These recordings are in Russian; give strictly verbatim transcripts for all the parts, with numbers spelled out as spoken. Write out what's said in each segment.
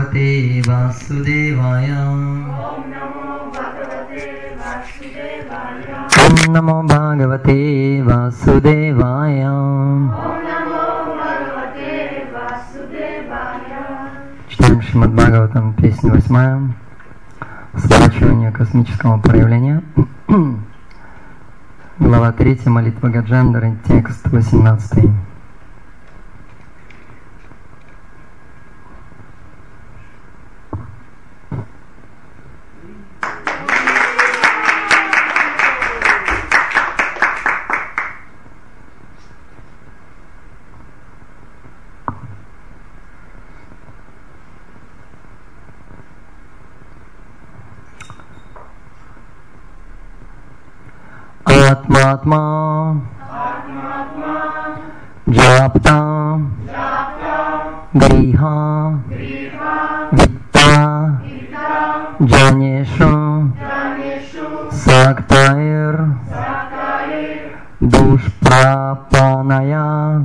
Bhagavate Vasudevaya. Om Namo Bhagavate Vasudevaya. Om Namo Bhagavate Vasudevaya. Om Namo Bhagavate Vasudevaya. Читаем Шримад Бхагаватам, песня восьмая. Сворачивание космического проявления. Глава третья, молитва Гаджендары, текст восемнадцатый. Атматма, Джапта, Гриха, Витта, Джанешу, Сактаир, Душпрапаная,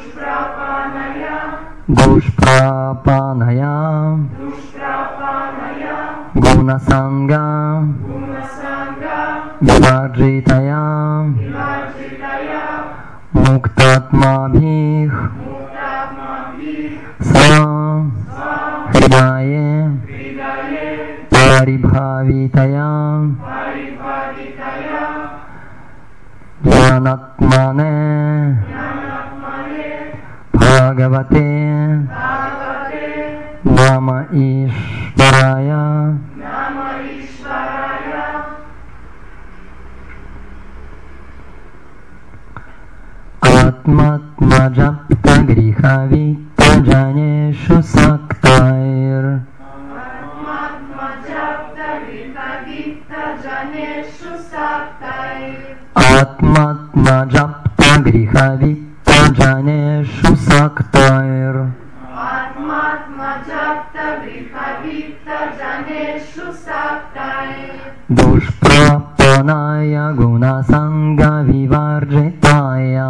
Душпрапаная, Гунасанга, Виваджитая, Муктатмабхих, Са, Хридае, Парибхавитая, Джанатмане, Бхагавате, Нама Ишварая. Атматма Джапта Гриха Витта Джанешу Сактаир. Атматма Джапта Гриха Витта Джанешу Сактаир. Атматма Джапта Гриха Витта Джанешу Сактаир. Душпрапаная Гунасанга Виварджитая.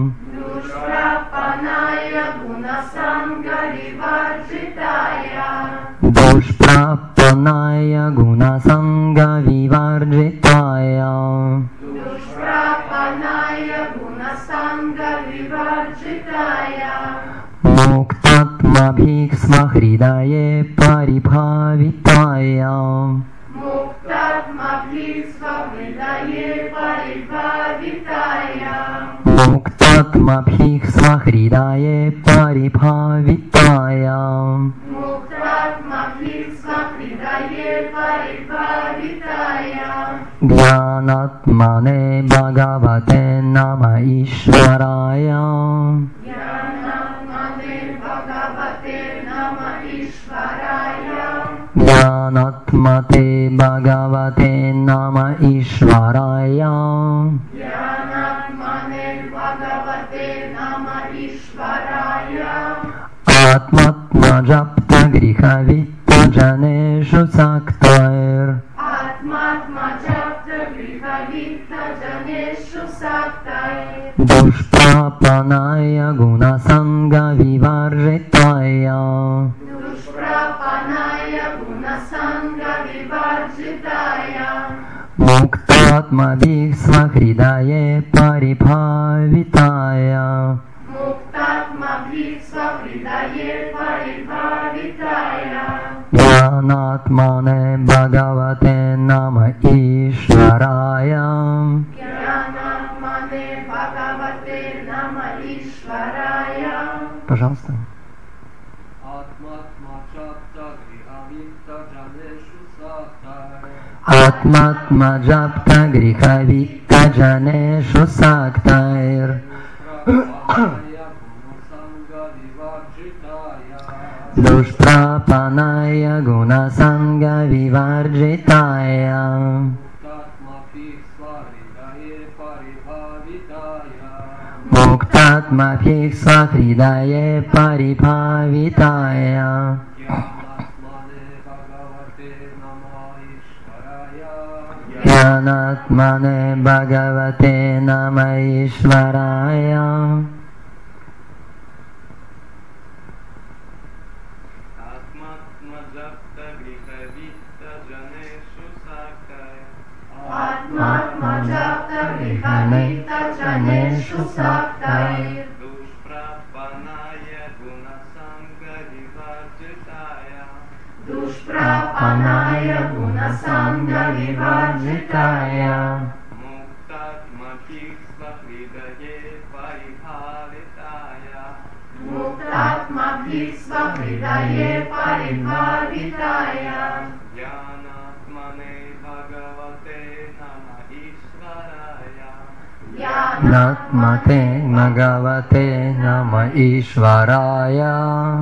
Душпрапаная Гунасанга Виварджитая. Душпрапаная Гунасанга Виварджитая. Душпрапаная Гунасанга Виварджитая. Муктатмабхих Смахридае Парибхавитая. Муктатмабхих Смахридае Парибхавитая. Муктатмабхих Смахридае Парибхавитая. Муктатмабхих Смахридае Парибхавитая. Гьянатмане Бхагавате Нама Ишварая. Гьянатмане Бхагавате Нама Ишварая. Гьянатмате Бхагавате Нама Ишварая. Гьянатмане Бхагавате Нама Ишварая. Атматма Джапта Гриха Витта Джанешу Сактаир. Атматма Джапта Гриха Витта Джанешу Сактаир. Душпрапаная Гунасанга Виварджитая. Душпрапаная Гунасанга Виварджитая. Муктатмабхих Смахридае Парибхавитая. Муктатмабхих Смахридае Парибхавитая. Гьянатмане Бхагавате Нама Ишварая. Гьянатмане Бхагавате Нама Ишварая. Пожалуйста. Атматма Джапта Гриха Витта Джанешу Сактаир. Душпрапаная Гунасанга Виварджитая. Муктатмабхих Смахридае Парибхавитая. Гьянатмане Бхагавате Нама Ишварая. Atmatma japta grihavita janeshu saktair. Dushprapanaya gunasanga vivarjitaya. Dushprapanaya gunasanga vivarjitaya. Muktatmabhi svahridaye paribhavitaya. Muktatmabhi svahridaye paribhavitaya. Jnanatmane bhagavate nama ishvaraya. Natmate Bhagavate Nama Ishvaraya.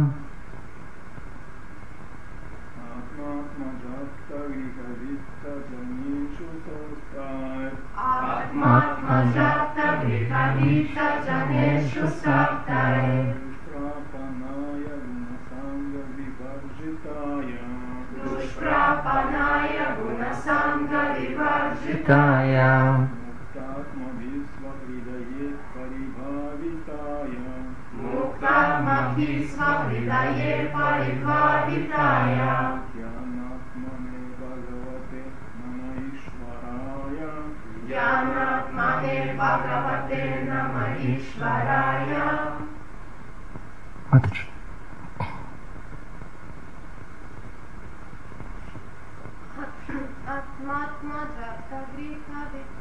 Atmatma japta grihavita janeshu saktair. Dushprapanaya gunasanga vivarjitaya. Dushprapanaya gunasanga vivarjitaya. Taya Muktatmabhi svahridaye paribhavitaya. Muktatmabhi svahridaye paribhavitaya. Jnanatmane bhagavate nama ishvaraya. Jnanatmane bhagavate nama ishvaraya. Матаджи. Atmatma japta grihavita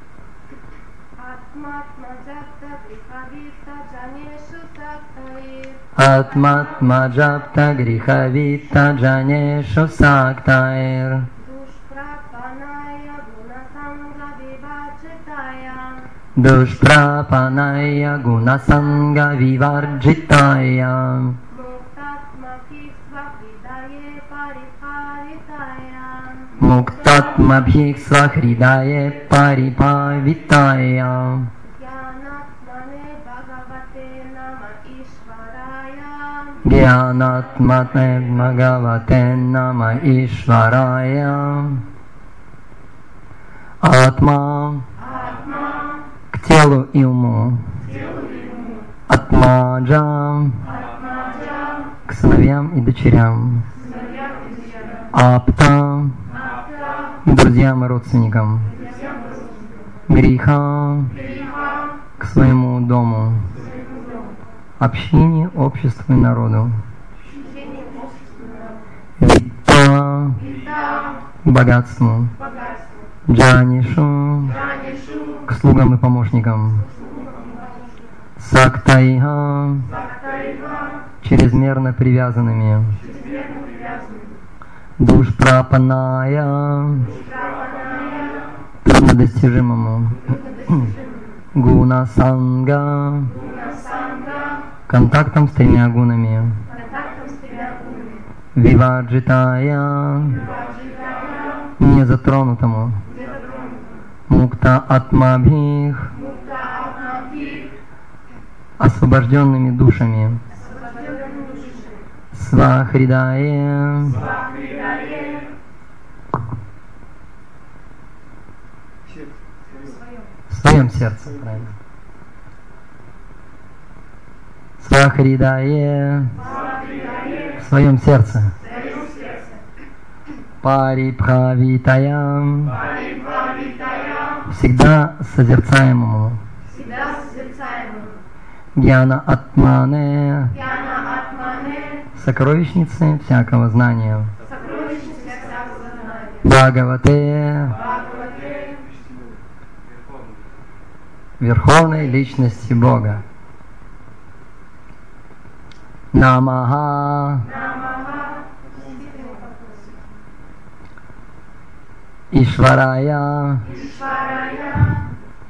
Atmatma japta grihavita janeshu saktair. Atmatma Japta Grihavita Janeshu Saktair. Dushprapanaya gunasanga vivarjitaya. Dushprapanaya Gunasanga Vivarjitaya. Muktatmabhi svahridaye paribhavitaya. Muktatmabhi Svahridaye Paribhavitaya. Jnanatmane bhagavate nama ishvaraya. Gyanatmate Bhagavate Nama Ishvaraya. Атма Atma к телу и уму. телу Атмаджа Атмаджа к сыновьям и дочерям. сыновьям и дочерям. Апта Апта к друзьям и родственникам. друзьям родственникам. Гриха Гриха к своему дому. своему дому. Общине, обществу и народу. Чтение общества. Витта Вита к богатству. богатству. Джанишу Джанишу к слугам и помощникам. Сактайха Сактайва чрезмерно привязанными. чрезмерно привязанными. Душпрапаная Шрапаная труднодостижимому. труднодостижимым. Гуна-санга Гуна-санга контактом с тремя гунами. контактом с тремя гунами. Виваджитая Ваджитая незатронутому. незатронутым. Мукта атмабхих Мукта Атмабхи освобожденными душами. освобожденными душами. Свахридае Свахридае в своем сердце, правильно. Свахридае Свахридае в своем сердце. в своем сердце. Парипхавитая Парипхавитая всегда созерцаемому. всегда созерцаемым. Гьяна Атмане Яна Атмане сокровищницы всякого знания. сокровищница всякого знания. Бхагавате Бхагавате Верховной Личности Бога. Намаха Намаха Ишварая Ишварая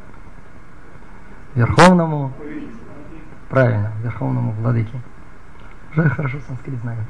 Верховному, правильно, Верховному Владыке. Уже хорошо санскрит знаю.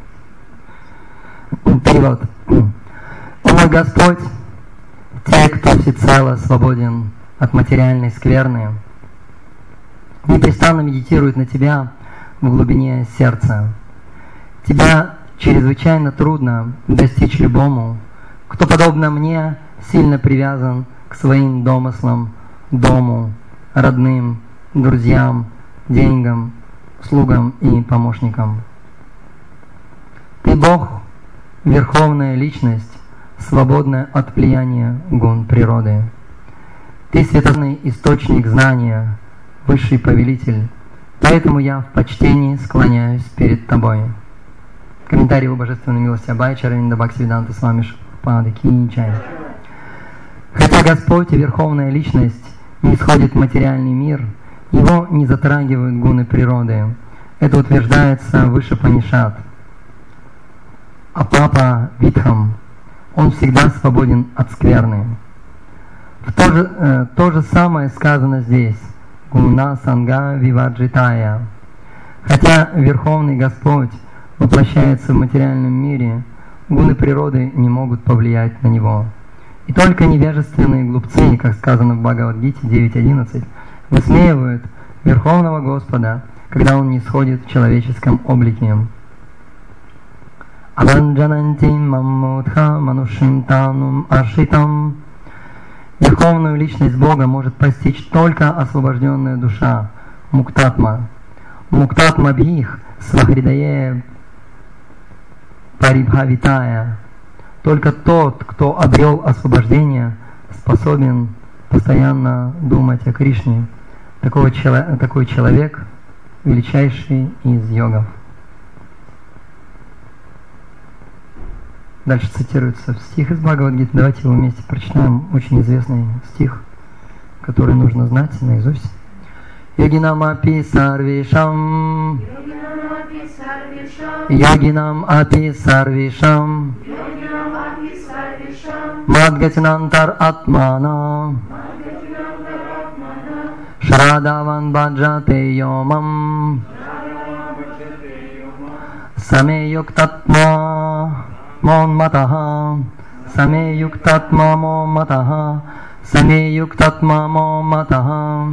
Перевод. О мой Господь, те, кто всецело свободен от материальной скверны, непрестанно медитируют на Тебя в глубине сердца. Тебя чрезвычайно трудно достичь любому, кто, подобно мне, сильно привязан к своим домыслам, дому, родным, друзьям, деньгам, слугам и помощникам. Ты Ты Бог, Верховная Личность, свободная от влияния гун природы. Ты светонный источник знания, Высший Повелитель, поэтому я в почтении склоняюсь перед Тобой. Комментарий о Божественной милости Абхая Чаранинда Бхактисиddhanta Свами Шрупада Ки Чай. Хотя Господь и Верховная Личность не сходит в материальный мир, Его не затрагивают гуны природы. Это утверждается выше Панишат. А Папа Витхам, он всегда свободен от скверны. В то же, э, то же самое сказано здесь. Гуна Санга Виваджитая. Хотя Верховный Господь воплощается в материальном мире, гуны природы не могут повлиять на него. И только невежественные глупцы, как сказано в Бхагавад-гите девять одиннадцать, высмеивают Верховного Господа, когда Он не сходит в человеческом облике. Аванджананти маммудха манушинтанум ашитам. Верховную Личность Бога может постичь только освобожденная душа, муктатма. Муктатма бхих свахридае парибхавитая. Только тот, кто обрел освобождение, способен постоянно думать о Кришне. Такой, чело- такой человек – величайший из йогов. Дальше цитируется стих из Бхагавад-гиты. Давайте его вместе прочитаем. Очень известный стих, который нужно знать наизусть. Йогинам апи сарвишам. Йогинам апи сарвишам. Мадгатинантар атмана. Шрадаван баджате йомам. Саме юктатма. Мон матаха, саме юктатма мо матаха, саме юктатма мо матаха.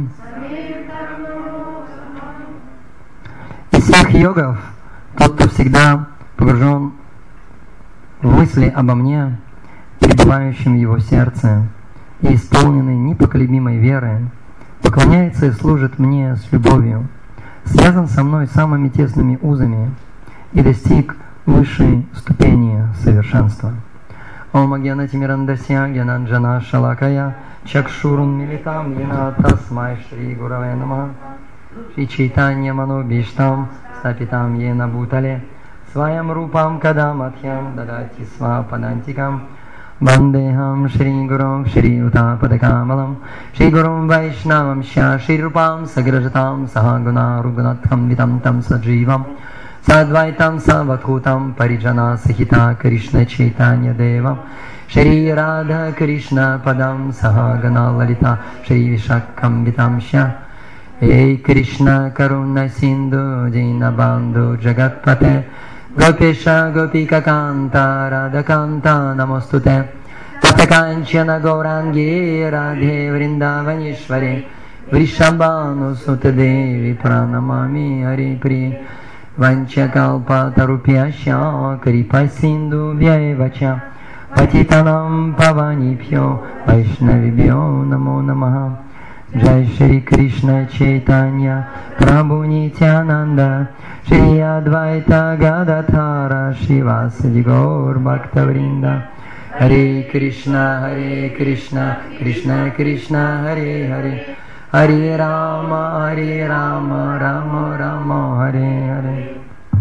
Из всех йогов, тот, кто всегда погружен в мысли обо мне, пребывающим в его сердце, и исполненный непоколебимой веры, поклоняется и служит мне с любовью, связан со мной самыми тесными узами и достиг высшей ступени совершенства. Ом агьянати мирандасья гьянанджана шалакая чакшурун милитам йена тасмай шри гураве намаха шри чайтанья манобиштам стапитам йена бутале сваям рупам кадаматхям дадати свападантикам Бандехам Шри Гурум Шри Утападакамалам Шри Гурум Вайшнавам Ша Шри Рупам Сагражатам Сахагуна Руганатхам Витам Там Садживам Садвайтам Савадхутам Париджана Сахита Кришна Чайтанья Девам Шри Радха Кришна Падам Сахагана Лалита Шри Вишакам Витам Ша Эй Кришна Каруна Синду Динабанду Джагатпате Гопиша Гопика Канта Радаканта Намостуте Татаканчана Гауранги Радхе Вриндаванишвари Вришабану Сутадеви Пранамами Хари При Ванчакалпа Тарупьяща Крипа Синду Вяевача Патитанам Паванипьо Вайшнавибьо Намо Намаха Джай Шри Кришна Чайтанья Прабху Нитянанда Шри Адвайта Гададхара Шивасади Гаур Бхактавринда Харе Кришна Харе Кришна Кришна Кришна Харе Харе Харе Рама Харе Рама Рама Рама Харе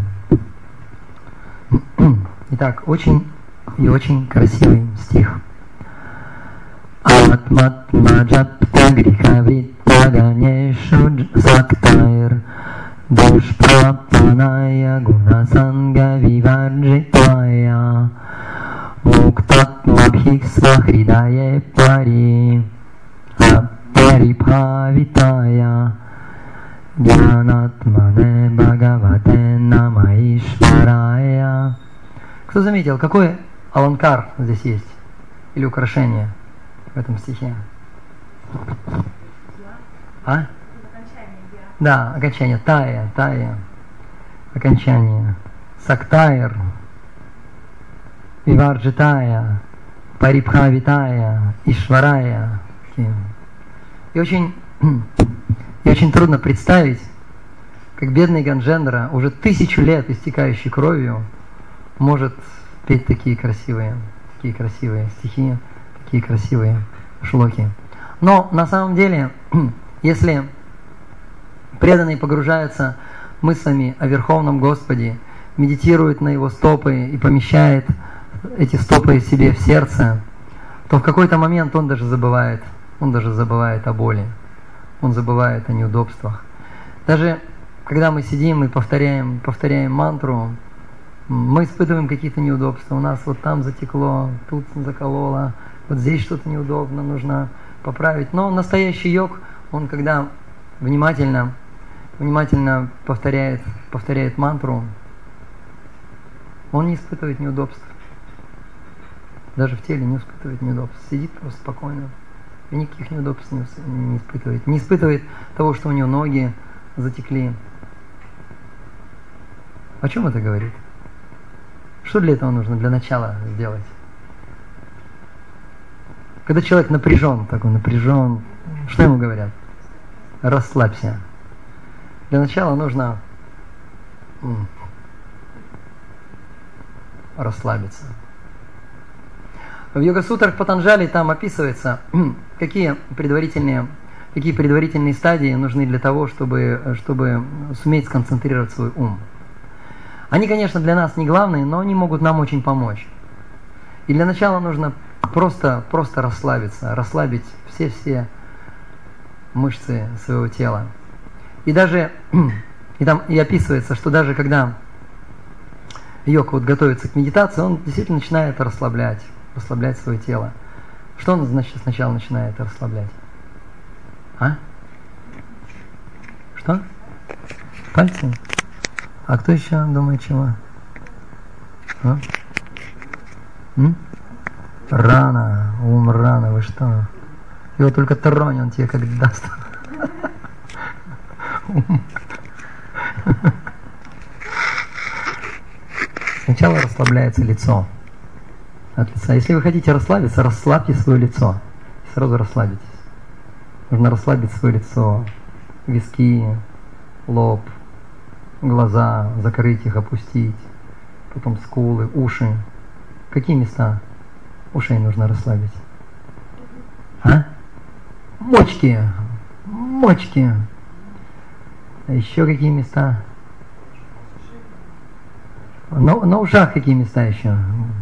Харе. Итак, очень и очень красивый стих. Атматмаджапта грихавриттаганешу сактайр душпрапаная гунасанга виварджитвая муктатмабхик свахридае пари парипхавитая гьянатмане бхагавате намаишварая. Кто заметил, какой аланкар здесь есть? Или украшение в этом стихе? А? Да, окончание. Тая, тая. Окончание. Сактайр. Виварджитая. Парипхавитая. Ишварая. И очень, и очень трудно представить, как бедный Ганджендра, уже тысячу лет истекающий кровью, может петь такие красивые, такие красивые стихи, такие красивые шлоки. Но на самом деле, если преданные погружаются мыслями о Верховном Господе, медитирует на Его стопы и помещает эти стопы себе в сердце, то в какой-то момент он даже забывает, он даже забывает о боли, он забывает о неудобствах. Даже когда мы сидим и повторяем, повторяем мантру, мы испытываем какие-то неудобства. У нас вот там затекло, тут закололо, вот здесь что-то неудобно, нужно поправить. Но настоящий йог, он когда внимательно, внимательно повторяет, повторяет мантру, он не испытывает неудобств. Даже в теле не испытывает неудобств. Сидит просто спокойно. И никаких неудобств не, не испытывает. Не испытывает того, что у него ноги затекли. О чем это говорит? Что для этого нужно для начала сделать? Когда человек напряжен, такой напряжен, что ему говорят? Расслабься. Для начала нужно м, расслабиться. В Йога-сутрах Патанджали там описывается, какие предварительные, какие предварительные стадии нужны для того, чтобы, чтобы суметь сконцентрировать свой ум. Они, конечно, для нас не главные, но они могут нам очень помочь. И для начала нужно просто, просто расслабиться, расслабить все-все мышцы своего тела. И даже, и там и описывается, что даже когда йог вот готовится к медитации, он действительно начинает расслаблять, расслаблять свое тело. Что он, значит, сначала начинает расслаблять? А? Что? Пальцы? А кто еще думает чего? А? М? Рано, ум рано, вы что? Его только тронь, он тебе как даст. Сначала расслабляется лицо. От лица. Если вы хотите расслабиться, расслабьте свое лицо. Сразу расслабитесь. Нужно расслабить свое лицо, виски, лоб, глаза, закрыть их, опустить, потом скулы, уши. Какие места ушей нужно расслабить? А? Мочки, мочки. А еще какие места? На, на ушах какие места еще?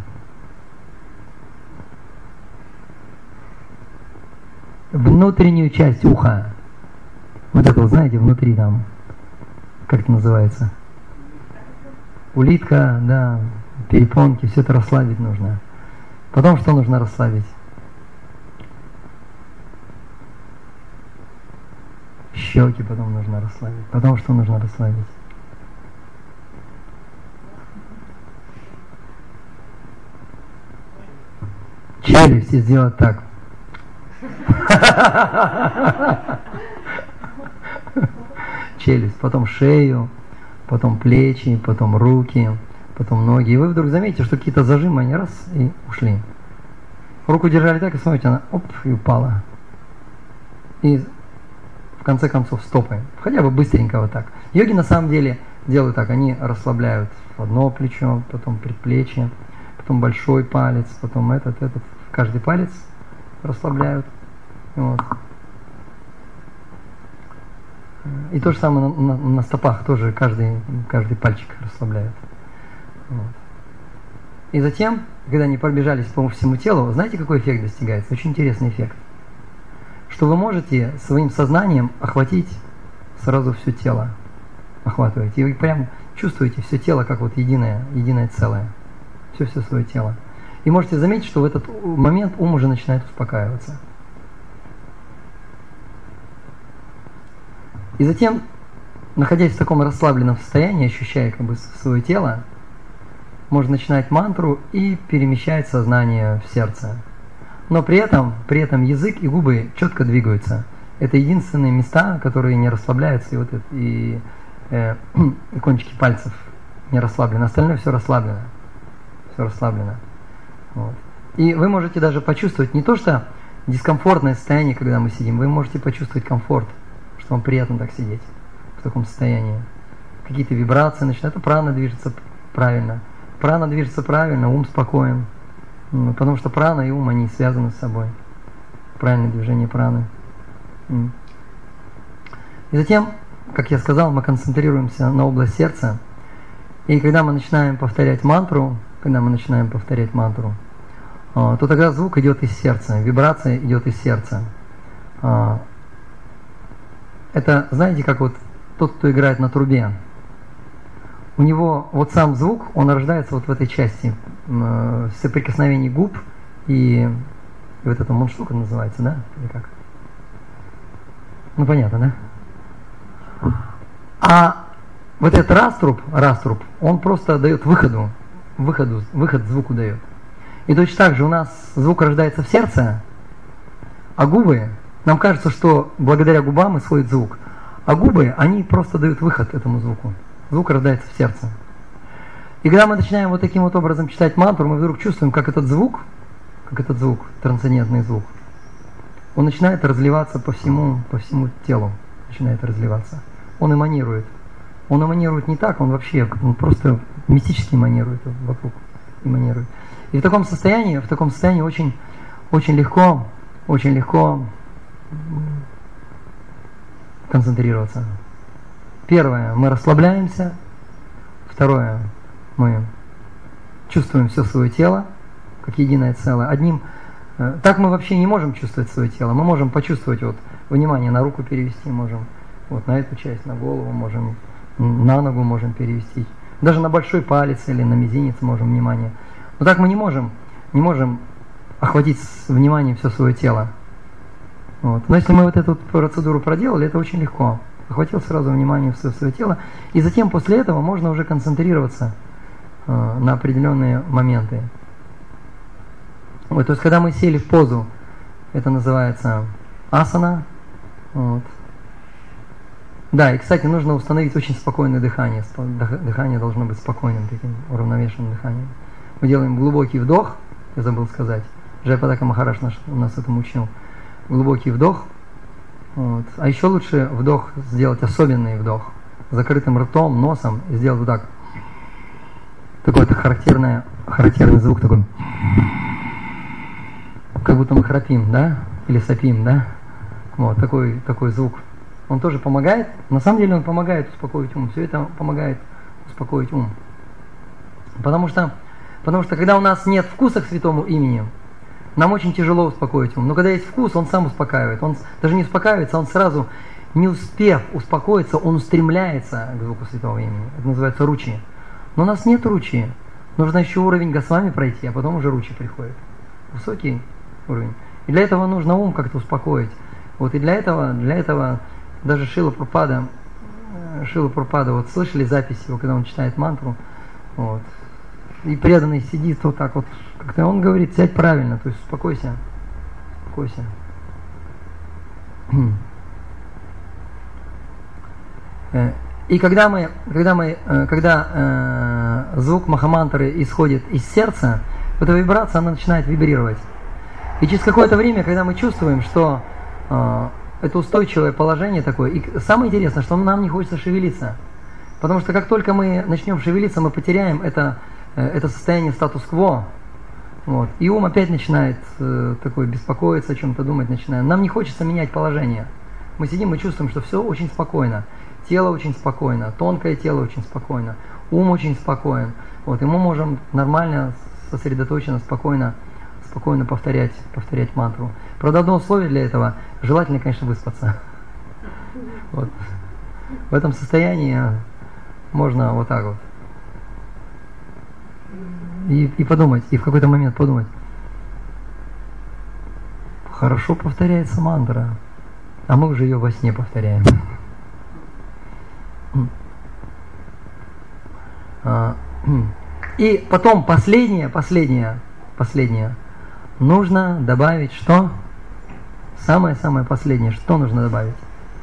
Внутреннюю часть уха. Вот это вот, знаете, внутри там, как это называется? Улитка, да, перепонки, все это расслабить нужно. Потом что нужно расслабить? Щеки потом нужно расслабить. Потом что нужно расслабить? Челюсти сделать так. Челюсть, потом шею, потом плечи, потом руки, потом ноги. И вы вдруг заметите, что какие-то зажимы, они раз и ушли. Руку держали так, и смотрите, она оп, и упала. И в конце концов стопы. Хотя бы быстренько вот так. Йоги на самом деле делают так, они расслабляют одно плечо, потом предплечье, потом большой палец, потом этот, этот, каждый палец расслабляют. Вот. И то же самое на, на, на стопах, тоже каждый, каждый пальчик расслабляют. Вот. И затем, когда они пробежались по всему телу, знаете, какой эффект достигается? Очень интересный эффект. Что вы можете своим сознанием охватить сразу все тело. Охватываете. И вы прям чувствуете все тело как вот единое, единое целое. Все-все свое тело. И можете заметить, что в этот момент ум уже начинает успокаиваться. И затем, находясь в таком расслабленном состоянии, ощущая как бы свое тело, можно начинать мантру и перемещать сознание в сердце. Но при этом, при этом язык и губы четко двигаются. Это единственные места, которые не расслабляются, и, вот это, и, э, и кончики пальцев не расслаблены. Остальное все расслаблено. Все расслаблено. Вот. И вы можете даже почувствовать не то, что дискомфортное состояние, когда мы сидим, вы можете почувствовать комфорт, что вам приятно так сидеть в таком состоянии. Какие-то вибрации начинают, это прана движется правильно. Прана движется правильно, ум спокоен. Потому что прана и ум, они связаны с собой. Правильное движение праны. И затем, как я сказал, мы концентрируемся на область сердца. И когда мы начинаем повторять мантру, когда мы начинаем повторять мантру, то тогда звук идет из сердца, вибрация идет из сердца. Это, знаете, как вот тот, кто играет на трубе. У него вот сам звук, он рождается вот в этой части в соприкосновении губ и, и вот эта мундштука называется, да? Или как? Ну понятно, да? А вот этот раструб, раструб, он просто дает выходу, выходу, выход звуку дает. И точно так же у нас звук рождается в сердце, а губы, нам кажется, что благодаря губам исходит звук, а губы, они просто дают выход этому звуку. Звук рождается в сердце. И когда мы начинаем вот таким вот образом читать мантру, мы вдруг чувствуем, как этот звук, как этот звук, трансцендентный звук, он начинает разливаться по всему, по всему телу, начинает разливаться. Он эманирует. Он эманирует не так, он вообще, он просто мистически эманирует вокруг, эманирует. И в таком состоянии, в таком состоянии очень, очень легко, очень легко концентрироваться. Первое, мы расслабляемся. Второе, мы чувствуем все свое тело, как единое целое. Одним, э, так мы вообще не можем чувствовать свое тело. Мы можем почувствовать, вот, внимание на руку перевести, можем вот на эту часть, на голову, можем на ногу можем перевести. Даже на большой палец или на мизинец можем внимание. Но так мы не можем, не можем охватить вниманием все свое тело. Вот. Но если мы вот эту процедуру проделали, это очень легко. Охватил сразу внимание в свое, свое тело. И затем после этого можно уже концентрироваться э, на определенные моменты. Вот, то есть когда мы сели в позу, это называется асана. Вот. Да, и, кстати, нужно установить очень спокойное дыхание. Дыхание должно быть спокойным, таким уравновешенным дыханием. Мы делаем глубокий вдох, я забыл сказать. Джайапатака Махарадж наш, нас этому учил. Глубокий вдох. Вот. А еще лучше вдох сделать, особенный вдох. Закрытым ртом, носом, и сделать вот так. Такой-то характерный, характерный звук такой. Как будто мы храпим, да? Или сопим, да? Вот, такой, такой звук. Он тоже помогает. На самом деле он помогает успокоить ум. Все это помогает успокоить ум. Потому что, потому что когда у нас нет вкуса к святому имени, нам очень тяжело успокоить ум. Но когда есть вкус, он сам успокаивает. Он даже не успокаивается, он сразу, не успев успокоиться, он устремляется к звуку святого имени. Это называется ручи. Но у нас нет ручи. Нужно еще уровень Госвами пройти, а потом уже ручи приходит. Высокий уровень. И для этого нужно ум как-то успокоить. Вот и для этого, для этого даже Шрила Прабхупада, Шрила Прабхупада, вот слышали запись его, когда он читает мантру, вот. И преданный сидит вот так вот, как-то он говорит, сядь правильно, то есть успокойся, успокойся. И когда мы, когда мы, когда э, звук Махамантры исходит из сердца, эта вибрация, она начинает вибрировать. И через какое-то время, когда мы чувствуем, что э, это устойчивое положение такое, и самое интересное, что нам не хочется шевелиться, потому что как только мы начнем шевелиться, мы потеряем это это состояние статус-кво, вот. И ум опять начинает э, такой беспокоиться, о чем-то думать начинает. Нам не хочется менять положение. Мы сидим, мы чувствуем, что все очень спокойно. Тело очень спокойно, тонкое тело очень спокойно, ум очень спокоен. Вот. И мы можем нормально, сосредоточенно, спокойно, спокойно повторять, повторять мантру. Правда, одно условие для этого, желательно, конечно, выспаться. Вот. В этом состоянии можно вот так вот. И, и подумать, и в какой-то момент подумать, хорошо повторяется мантра, а мы уже ее во сне повторяем. И потом последнее, последнее, последнее, нужно добавить что? Самое-самое последнее, что нужно добавить?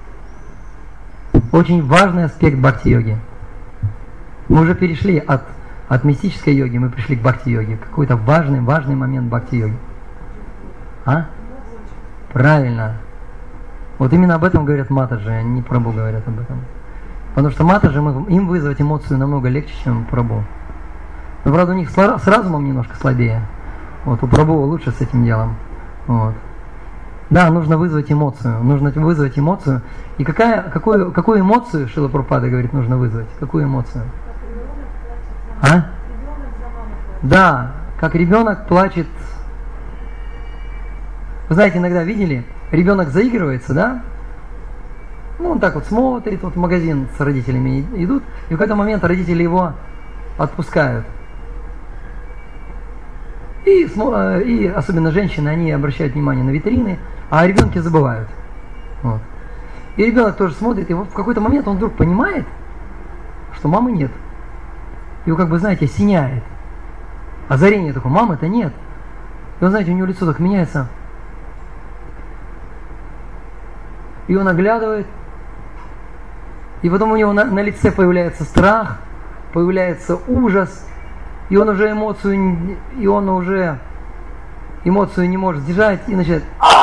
Очень важный аспект бхакти-йоги. Мы уже перешли от От мистической йоги мы пришли к бхакти-йоге. Какой-то важный, важный момент бхакти-йоги. А? Правильно. Вот именно об этом говорят матаджи, а не прабху говорят об этом. Потому что матаджи, им вызвать эмоцию намного легче, чем прабху. Но, правда, у них с разумом немножко слабее. Вот, у Прабху лучше с этим делом. Вот. Да, нужно вызвать эмоцию. Нужно вызвать эмоцию. И какая, какую, какую эмоцию, Шрила Прабхупада говорит, нужно вызвать? Какую эмоцию? А? Да, как ребенок плачет. Вы знаете, иногда видели, ребенок заигрывается, да? Ну, он так вот смотрит, вот в магазин с родителями идут, и в какой-то момент родители его отпускают. И, и особенно женщины, они обращают внимание на витрины, а о ребенке забывают. Вот. И ребенок тоже смотрит, и вот в какой-то момент он вдруг понимает, что мамы нет. Его, как бы, знаете, осеняет. Озарение такое, мамы-то нет. И он, знаете, у него лицо так меняется. И он оглядывает. И потом у него на, на лице появляется страх, появляется ужас. И он уже эмоцию, и он уже эмоцию не может сдержать, и начинает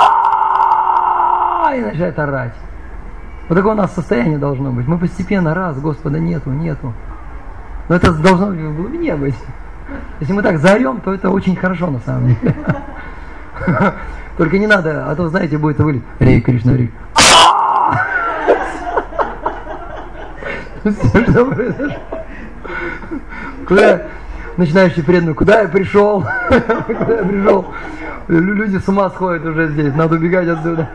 и начинает орать. Вот такое у нас состояние должно быть. Мы постепенно, раз, Господа нету, нету. Но это должно быть в глубине быть. Если мы так заорем, то это очень хорошо на самом деле. Только не надо, а то, знаете, будет вылет. Рей, Кришна, Рей. Все, что произошло. Куда начинающий преданный, куда я пришел? Куда я пришел? Люди с ума сходят уже здесь, надо убегать отсюда.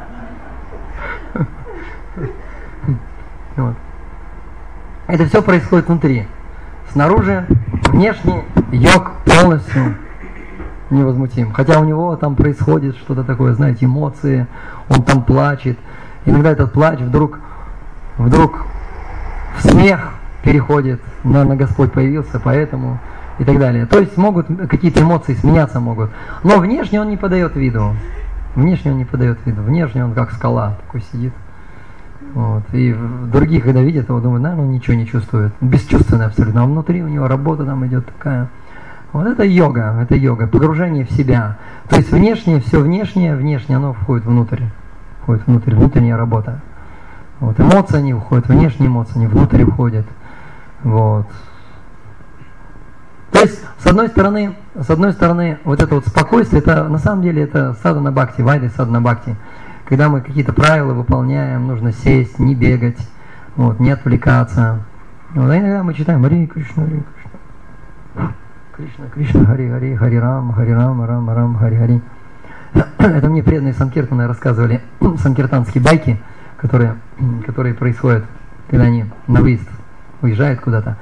Вот. Это все происходит внутри. Снаружи, внешне, йог полностью невозмутим. Хотя у него там происходит что-то такое, знаете, эмоции, он там плачет. Иногда этот плач вдруг, вдруг в смех переходит, наверное, Господь появился, поэтому и так далее. То есть могут какие-то эмоции сменяться могут. Но внешне он не подает виду. Внешне он не подает виду. Внешне он как скала такой сидит. Вот. И других, когда видят, его думают, наверное, он ничего не чувствует. Бесчувственный абсолютно. А внутри у него работа там идет такая. Вот это йога, это йога, погружение в себя. То есть внешнее, все внешнее, внешнее, оно входит внутрь. Входит внутрь, внутренняя работа. Вот. Эмоции не уходят, внешние эмоции не внутрь уходят. Вот. То есть, с одной стороны, с одной стороны, вот это вот спокойствие, это на самом деле это садхана бхакти, вайда садхана бхакти. Когда мы какие-то правила выполняем, нужно сесть, не бегать, вот, не отвлекаться. Вот, а иногда мы читаем Хари Кришна, Хари Кришна, Кришна, Кришна, Хари, Хари, Хари Рам, Хари Рам, Рам, Рам, Хари, Хари. Это мне преданные санкиртаны рассказывали, санкиртанские байки, которые, которые происходят, когда они на выезд уезжают куда-то.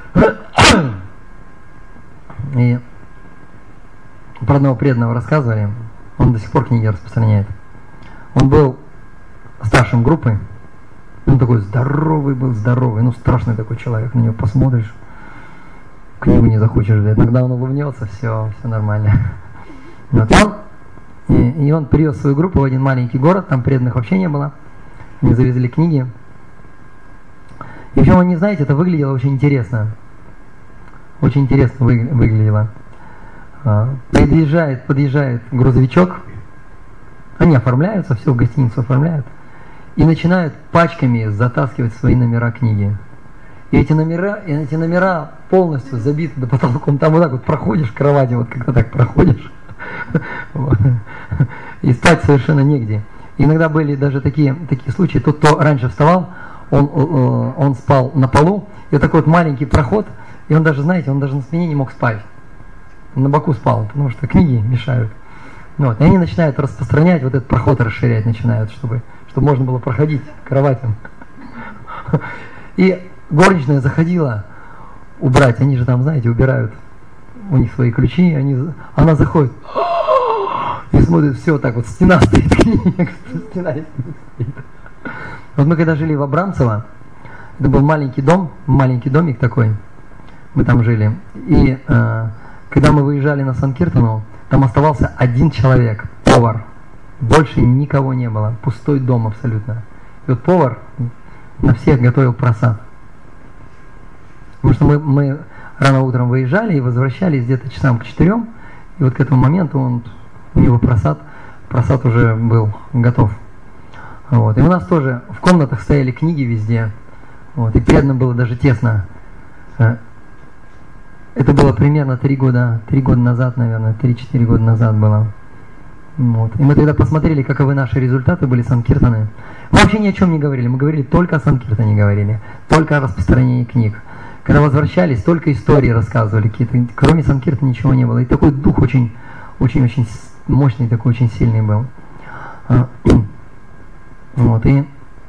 И про одного преданного рассказывали, он до сих пор книги распространяет. Он был старшим группы, он такой здоровый был, здоровый, ну страшный такой человек, на него посмотришь, книгу не захочешь взять. Иногда он улыбнется, все, все нормально. Вот он, и, и он привез свою группу в один маленький город, там преданных вообще не было, они завезли книги. И причем, не знаете, это выглядело очень интересно. Очень интересно вы, выглядело. Подъезжает, подъезжает грузовичок, они оформляются, все в гостиницу оформляют, и начинают пачками затаскивать свои номера книги. И эти номера, и эти номера полностью забиты до потолка. Там вот так вот проходишь к кровати, вот когда так проходишь, и спать совершенно негде. Иногда были даже такие, такие случаи, тот, кто раньше вставал, он, он спал на полу, и вот такой вот маленький проход, и он даже, знаете, он даже на спине не мог спать. Он на боку спал, потому что книги мешают. Вот. И они начинают распространять, вот этот проход расширять начинают, чтобы, чтобы можно было проходить к кроватям. И горничная заходила убрать, они же там, знаете, убирают, у них свои ключи, они, она заходит и смотрит, все так вот, стена стоит, книга, стена стоит. Вот мы когда жили в Абрамцево, это был маленький дом, маленький домик такой, мы там жили, и э, когда мы выезжали на Санкиртану, там оставался один человек, повар, больше никого не было, пустой дом абсолютно. И вот повар на всех готовил прасад. Потому что мы, мы рано утром выезжали и возвращались где-то часам к четырем, и вот к этому моменту он, у него прасад, прасад уже был готов. Вот. И у нас тоже в комнатах стояли книги везде, вот. И преданным было даже тесно. Это было примерно три года, три года назад, наверное, три-четыре года назад было. Вот. И мы тогда посмотрели, каковы наши результаты были санкиртаны. Мы вообще ни о чем не говорили, мы говорили только о санкиртане, говорили, только о распространении книг. Когда возвращались, только истории рассказывали какие-то, кроме санкиртана ничего не было. И такой дух очень, очень, очень мощный, такой очень сильный был. Вот, и,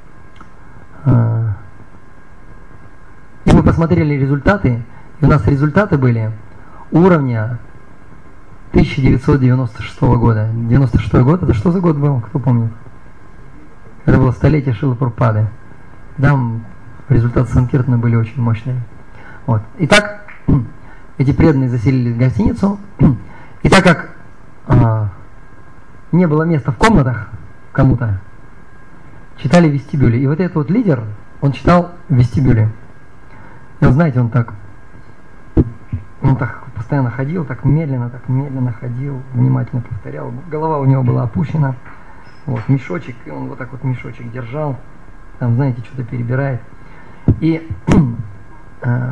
и мы посмотрели результаты, и у нас результаты были уровня тысяча девятьсот девяносто шестого года. девяносто шестой год, это что за год был, кто помнит? Это было столетие Шрилы Прабхупады. Там результаты санкиртана были очень мощные. Вот. Итак, эти преданные заселились в гостиницу, и так как а, не было места в комнатах кому-то, читали в вестибюле. И вот этот вот лидер, он читал в вестибюле. И он, знаете, он так, он так постоянно ходил, так медленно, так медленно ходил, внимательно повторял. Голова у него была опущена. Вот, мешочек, и он вот так вот мешочек держал. Там, знаете, что-то перебирает. И э,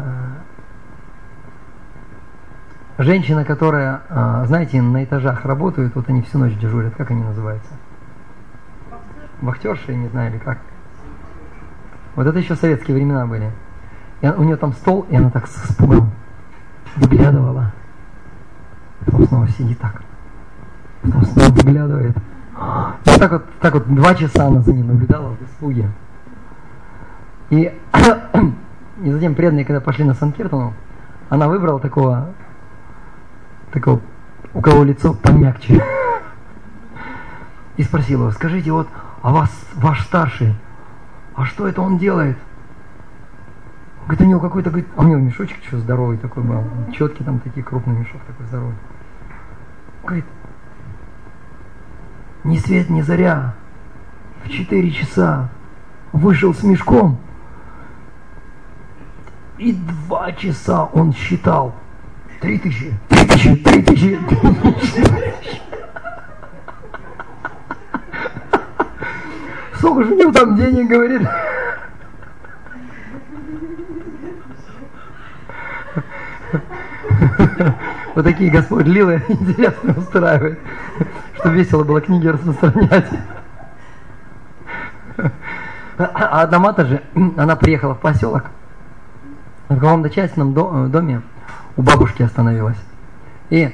женщина, которая, э, знаете, на этажах работают, вот они всю ночь дежурят, как они называются? Вахтерши, не знаю, или как. Вот это еще советские времена были. И у нее там стол, и она так с испугом выглядывала. Потом снова сидит так. Потом снова выглядывает. И вот так вот, так вот два часа она за ним наблюдала в испуге. И, и затем преданные, когда пошли на санкиртану, она выбрала такого, такого, у кого лицо помягче. И спросила его: скажите, вот, а вас, ваш старший, а что это он делает? Говорит, у него какой-то, говорит, а у него мешочек что здоровый такой был, четкий там такие, крупный мешок такой здоровый. Говорит, ни свет ни заря, в четыре часа вышел с мешком, и два часа он считал. Три тысячи, три тысячи, три тысячи, сколько же у него там денег, говорит. Вот такие Господь лилы интересно устраивает, чтобы весело было книги распространять. А одна Матаджи, она приехала в поселок, в каком-то частном доме у бабушки остановилась. И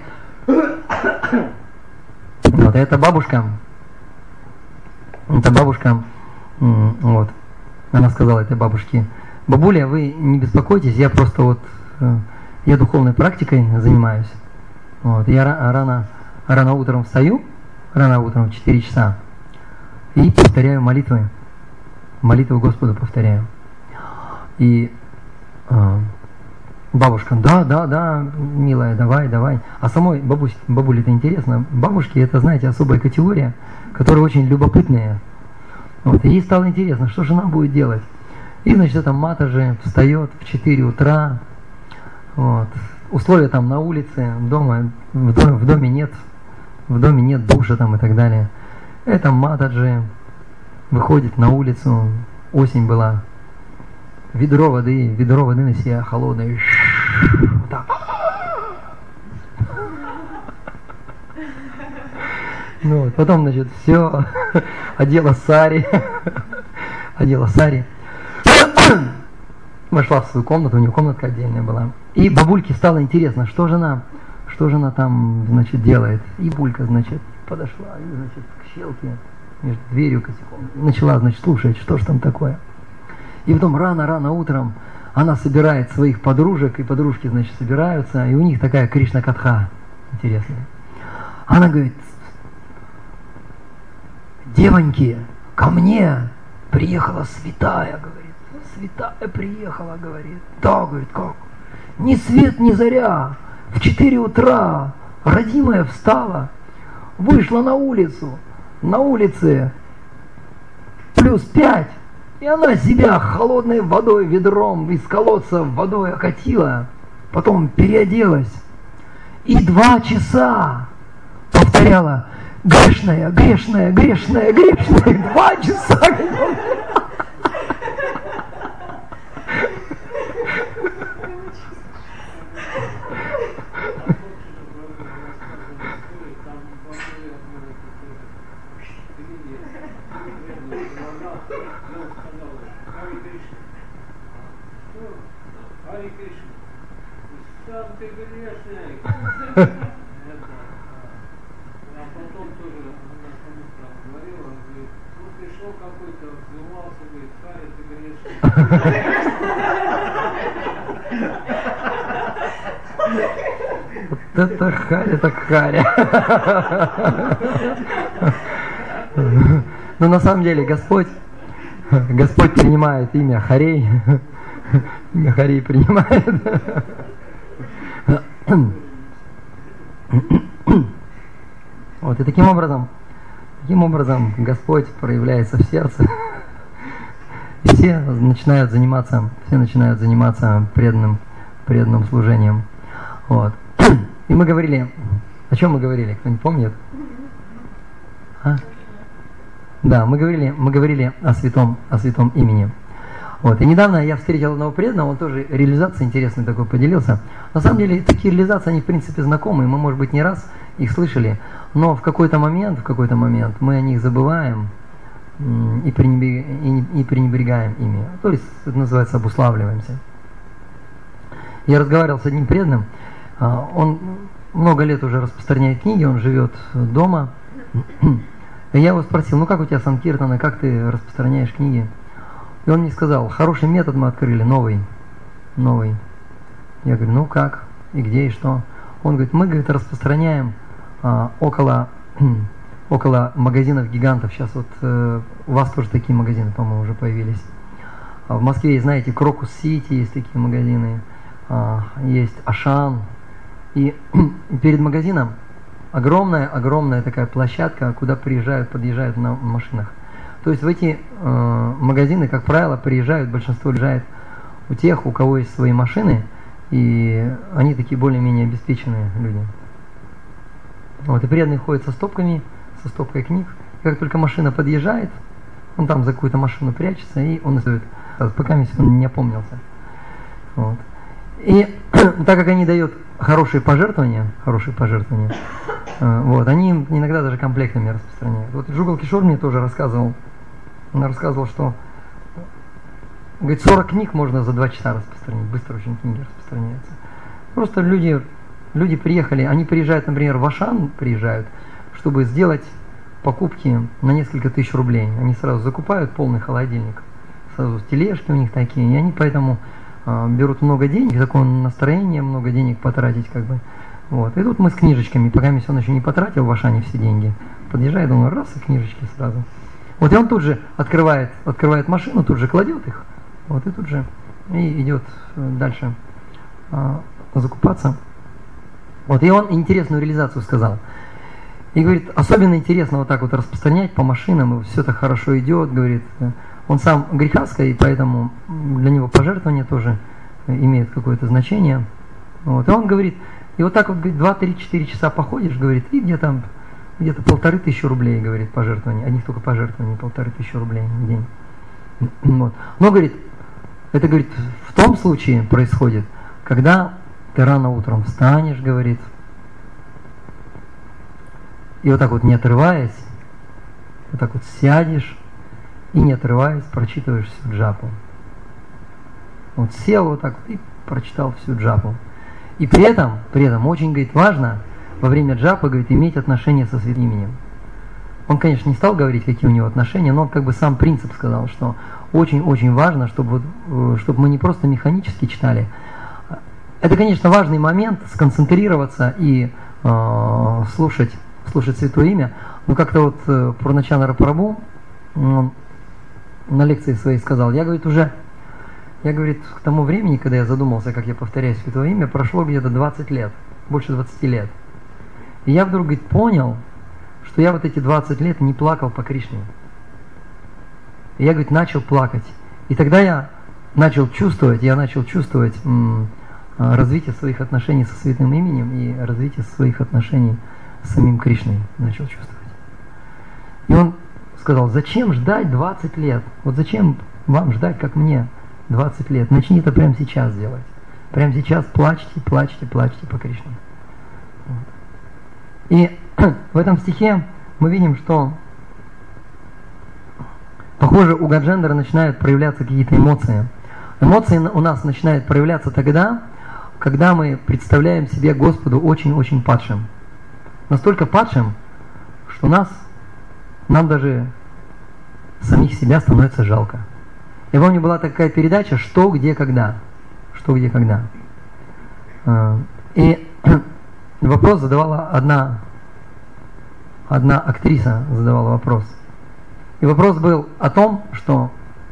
вот эта бабушка, эта бабушка, вот, она сказала этой бабушке: бабуля, вы не беспокойтесь, я просто вот, я духовной практикой занимаюсь. Вот, я рано, рано утром встаю, рано утром в четыре часа, и повторяю молитвы. Молитву Господу повторяю. И э, бабушка: да, да, да, милая, давай, давай. А самой бабусь, бабуле это интересно. Бабушки, это, знаете, особая категория, которые очень любопытные. Вот, и ей стало интересно, что же она будет делать. И, значит, эта Матаджи встает в четыре утра. Вот. Условия там на улице, дома, в доме, в доме нет, в доме нет душа там и так далее. Эта Матаджи выходит на улицу, осень была, ведро воды, ведро воды на себя холодное, так. Ну, потом, значит, все, одела сари, одела сари, вошла в свою комнату, у нее комнатка отдельная была. И бабульке стало интересно, что же она, что же она там, значит, делает. И булька, значит, подошла, и, значит, к щелке между дверью и косяком начала, значит, слушать, что же там такое. И потом рано-рано утром она собирает своих подружек, и подружки, значит, собираются, и у них такая Кришна-катха интересная. Она говорит: девоньки, ко мне приехала святая, говорит. Святая приехала, говорит. Да, говорит, как? Ни свет, ни заря. В четыре утра родимая встала, вышла на улицу. На улице плюс пять. И она себя холодной водой, ведром из колодца водой окатила. Потом переоделась. И два часа повторяла: грешная, грешная, грешная, грешная. Два часа. ты грешник. Это, а потом тоже она кому-то там говорила, он говорит, ну пришел какой-то, взрывался, говорит, Харя, ты грешник. Вот это Харя, так Харя. Но на самом деле Господь, Господь принимает имя Харей, имя Харей принимает. Вот, и таким образом, таким образом Господь проявляется в сердце, и все начинают заниматься, все начинают заниматься преданным, преданным служением. Вот. И мы говорили, о чем мы говорили, кто-нибудь помнит? А? Да, мы говорили, мы говорили о святом, о святом имени. Вот. И недавно я встретил одного преданного, он тоже реализацией интересной такой поделился. На самом деле, такие реализации, они в принципе знакомы, мы, может быть, не раз их слышали, но в какой-то момент, в какой-то момент мы о них забываем и пренебрегаем, и пренебрегаем ими. То есть, это называется, обуславливаемся. Я разговаривал с одним преданным, он много лет уже распространяет книги, он живет дома. И я его спросил, ну как у тебя санкиртана, как ты распространяешь книги? И он мне сказал, хороший метод мы открыли, новый, новый. Я говорю, ну как, и где, и что? Он говорит, мы, говорит, распространяем а, около, около магазинов гигантов. Сейчас вот э, у вас тоже такие магазины, по-моему, уже появились. А в Москве, знаете, Крокус-Сити есть такие магазины, а, есть Ашан. И перед магазином огромная-огромная такая площадка, куда приезжают, подъезжают на машинах. То есть в эти э, магазины, как правило, приезжают, большинство приезжает у тех, у кого есть свои машины, и они такие более-менее обеспеченные люди. Вот, и преданный ходит со стопками, со стопкой книг. И как только машина подъезжает, он там за какую-то машину прячется, и он стоит, пока он не опомнился. Вот. И так как они дают хорошие пожертвования, хорошие пожертвования, э, вот, они им иногда даже комплектами распространяют. Вот Джугал Кишор мне тоже рассказывал, он рассказывал, что, говорит, сорок книг можно за два часа распространить, быстро очень книги распространяются. Просто люди, люди приехали, они приезжают, например, в Ашан, приезжают, чтобы сделать покупки на несколько тысяч рублей. Они сразу закупают полный холодильник, сразу тележки у них такие, и они поэтому э, берут много денег, такое настроение, много денег потратить, как бы. Вот. И тут мы с книжечками, пока он еще не потратил в Ашане все деньги, подъезжает, он раз, и книжечки сразу. Вот и он тут же открывает, открывает машину, тут же кладет их, вот и тут же и идет дальше а, закупаться. Вот и он интересную реализацию сказал. И говорит, особенно интересно вот так вот распространять по машинам, и все это хорошо идет, говорит. Он сам грехаска, и поэтому для него пожертвования тоже имеют какое-то значение. Вот. И он говорит, и вот так вот два-три-четыре часа походишь, говорит, и где-то где-то полторы тысячи рублей, говорит, пожертвований, одних только пожертвований, полторы тысячи рублей в день. Вот. Но, говорит, это, говорит, в том случае происходит, когда ты рано утром встанешь, говорит, и вот так вот не отрываясь, вот так вот сядешь, и не отрываясь, прочитываешь всю джапу. Вот сел вот так вот и прочитал всю джапу. И при этом, при этом очень, говорит, важно во время джапы, говорит, иметь отношения со святым именем. Он, конечно, не стал говорить, какие у него отношения, но он как бы сам принцип сказал, что очень-очень важно, чтобы, чтобы мы не просто механически читали. Это, конечно, важный момент, сконцентрироваться и э, слушать, слушать святое имя. Но как-то вот э, Пурначана Рапрабху э, на лекции своей сказал, я, говорит, уже, я, говорит, к тому времени, когда я задумался, как я повторяю святое имя, прошло где-то двадцать лет, больше двадцати лет. И я вдруг, говорит, понял, что я вот эти двадцать лет не плакал по Кришне. И я, говорит, начал плакать. И тогда я начал чувствовать, я начал чувствовать м, развитие своих отношений со святым именем и развитие своих отношений с самим Кришной. Начал чувствовать. И он сказал, зачем ждать двадцать лет? Вот зачем вам ждать, как мне, двадцать лет? Начни это прямо сейчас делать. Прямо сейчас плачьте, плачьте, плачьте по Кришне. Вот. И в этом стихе мы видим, что, похоже, у Гаджендера начинают проявляться какие-то эмоции. Эмоции у нас начинают проявляться тогда, когда мы представляем себе Господу очень-очень падшим. Настолько падшим, что нас, нам даже самих себя становится жалко. Я помню, была такая передача «Что, где, когда». Что, где, когда. И вопрос задавала одна, одна актриса, задавала вопрос. И вопрос был о том, что,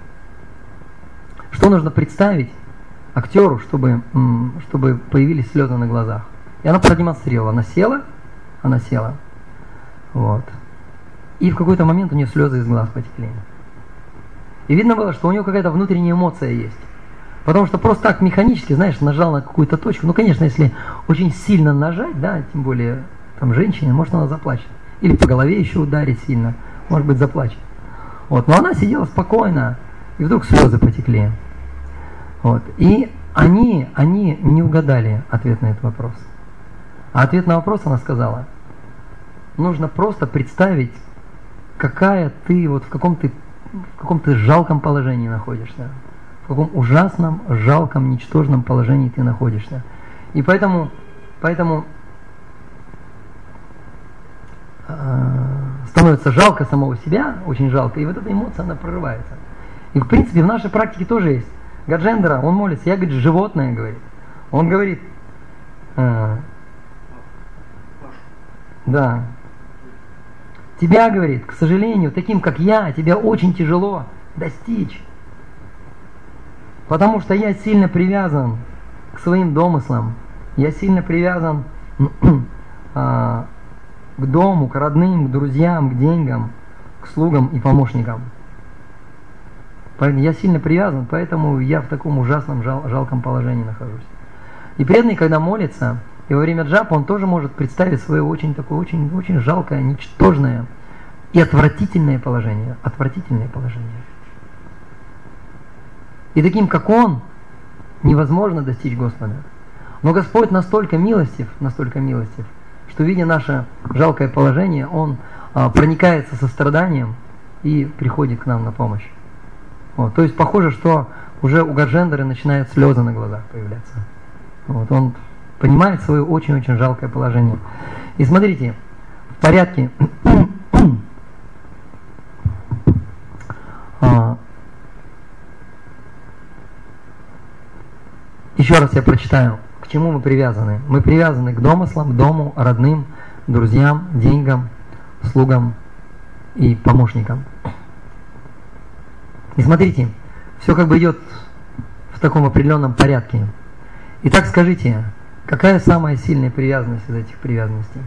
что нужно представить актеру, чтобы, чтобы появились слезы на глазах. И она продемонстрировала. Она села, она села. Вот. И в какой-то момент у нее слезы из глаз потекли. И видно было, что у нее какая-то внутренняя эмоция есть. Потому что просто так механически, знаешь, нажал на какую-то точку. Ну, конечно, если очень сильно нажать, да, тем более там женщине, может, она заплачет. Или по голове еще ударить сильно, может быть, заплачет. Вот. Но она сидела спокойно, и вдруг слезы потекли. Вот. И они, они не угадали ответ на этот вопрос. А ответ на вопрос она сказала: нужно просто представить, какая ты, вот в каком ты, в каком ты жалком положении находишься. В каком ужасном, жалком, ничтожном положении ты находишься. И поэтому, поэтому э, становится жалко самого себя, очень жалко, и вот эта эмоция, она прорывается. И в принципе в нашей практике тоже есть. Гаджендра, он молится, я, говорит, животное, говорит. Он говорит, э, да, тебя, говорит, к сожалению, таким как я, тебя очень тяжело достичь. Потому что я сильно привязан к своим домыслам, я сильно привязан а, к дому, к родным, к друзьям, к деньгам, к слугам и помощникам. Я сильно привязан, поэтому я в таком ужасном, жал, жалком положении нахожусь. И преданный, когда молится, и во время джапа, он тоже может представить свое очень такое, очень, очень жалкое, ничтожное и отвратительное положение. Отвратительное положение. И таким, как он, невозможно достичь Господа. Но Господь настолько милостив, настолько милостив, что, видя наше жалкое положение, Он а, проникается состраданием и приходит к нам на помощь. Вот. То есть похоже, что уже у Гаджендры начинают слезы на глазах появляться. Вот. Он понимает свое очень-очень жалкое положение. И смотрите, в порядке... а, Еще раз я прочитаю, к чему мы привязаны. Мы привязаны к домыслам, дому, родным, друзьям, деньгам, слугам и помощникам. И смотрите, все как бы идет в таком определенном порядке. Итак, скажите, какая самая сильная привязанность из этих привязанностей?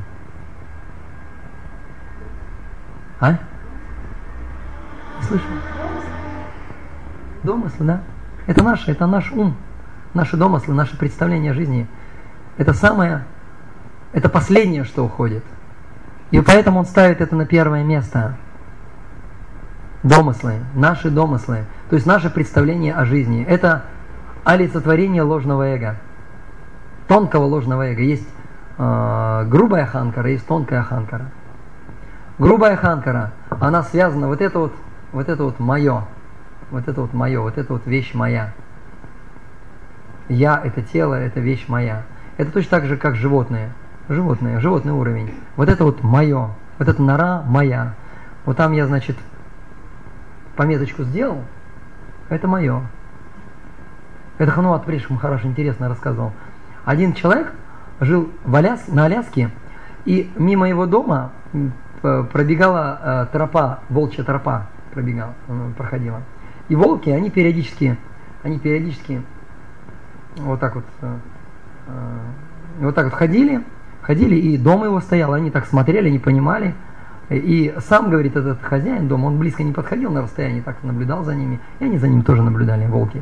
А? Не слышу. Домыслы, да? Это наше, это наш ум. Наши домыслы, наши представления о жизни, это самое, это последнее, что уходит. И поэтому он ставит это на первое место. Домыслы, наши домыслы, то есть наше представление о жизни. Это олицетворение ложного эго, тонкого ложного эго. Есть э, грубая аханкара, есть тонкая аханкара. Грубая аханкара, она связана, вот это вот, вот это вот мое, вот это вот мое, вот это вот вещь моя. Я – это тело, это вещь моя. Это точно так же, как животные. Животные, животный уровень. Вот это вот мое. Вот это нора моя. Вот там я, значит, пометочку сделал. Это мое. Это Хануат Приш Махараш интересно рассказывал. Один человек жил в Аляс, на Аляске, и мимо его дома пробегала э, тропа, волчья тропа пробегала, проходила. И волки, они периодически, они периодически вот так вот, э, э, вот так вот ходили, ходили, и дом его стоял, они так смотрели, не понимали. И сам, говорит, этот хозяин дома, он близко не подходил на расстоянии, так наблюдал за ними, и они за ним тоже наблюдали, волки.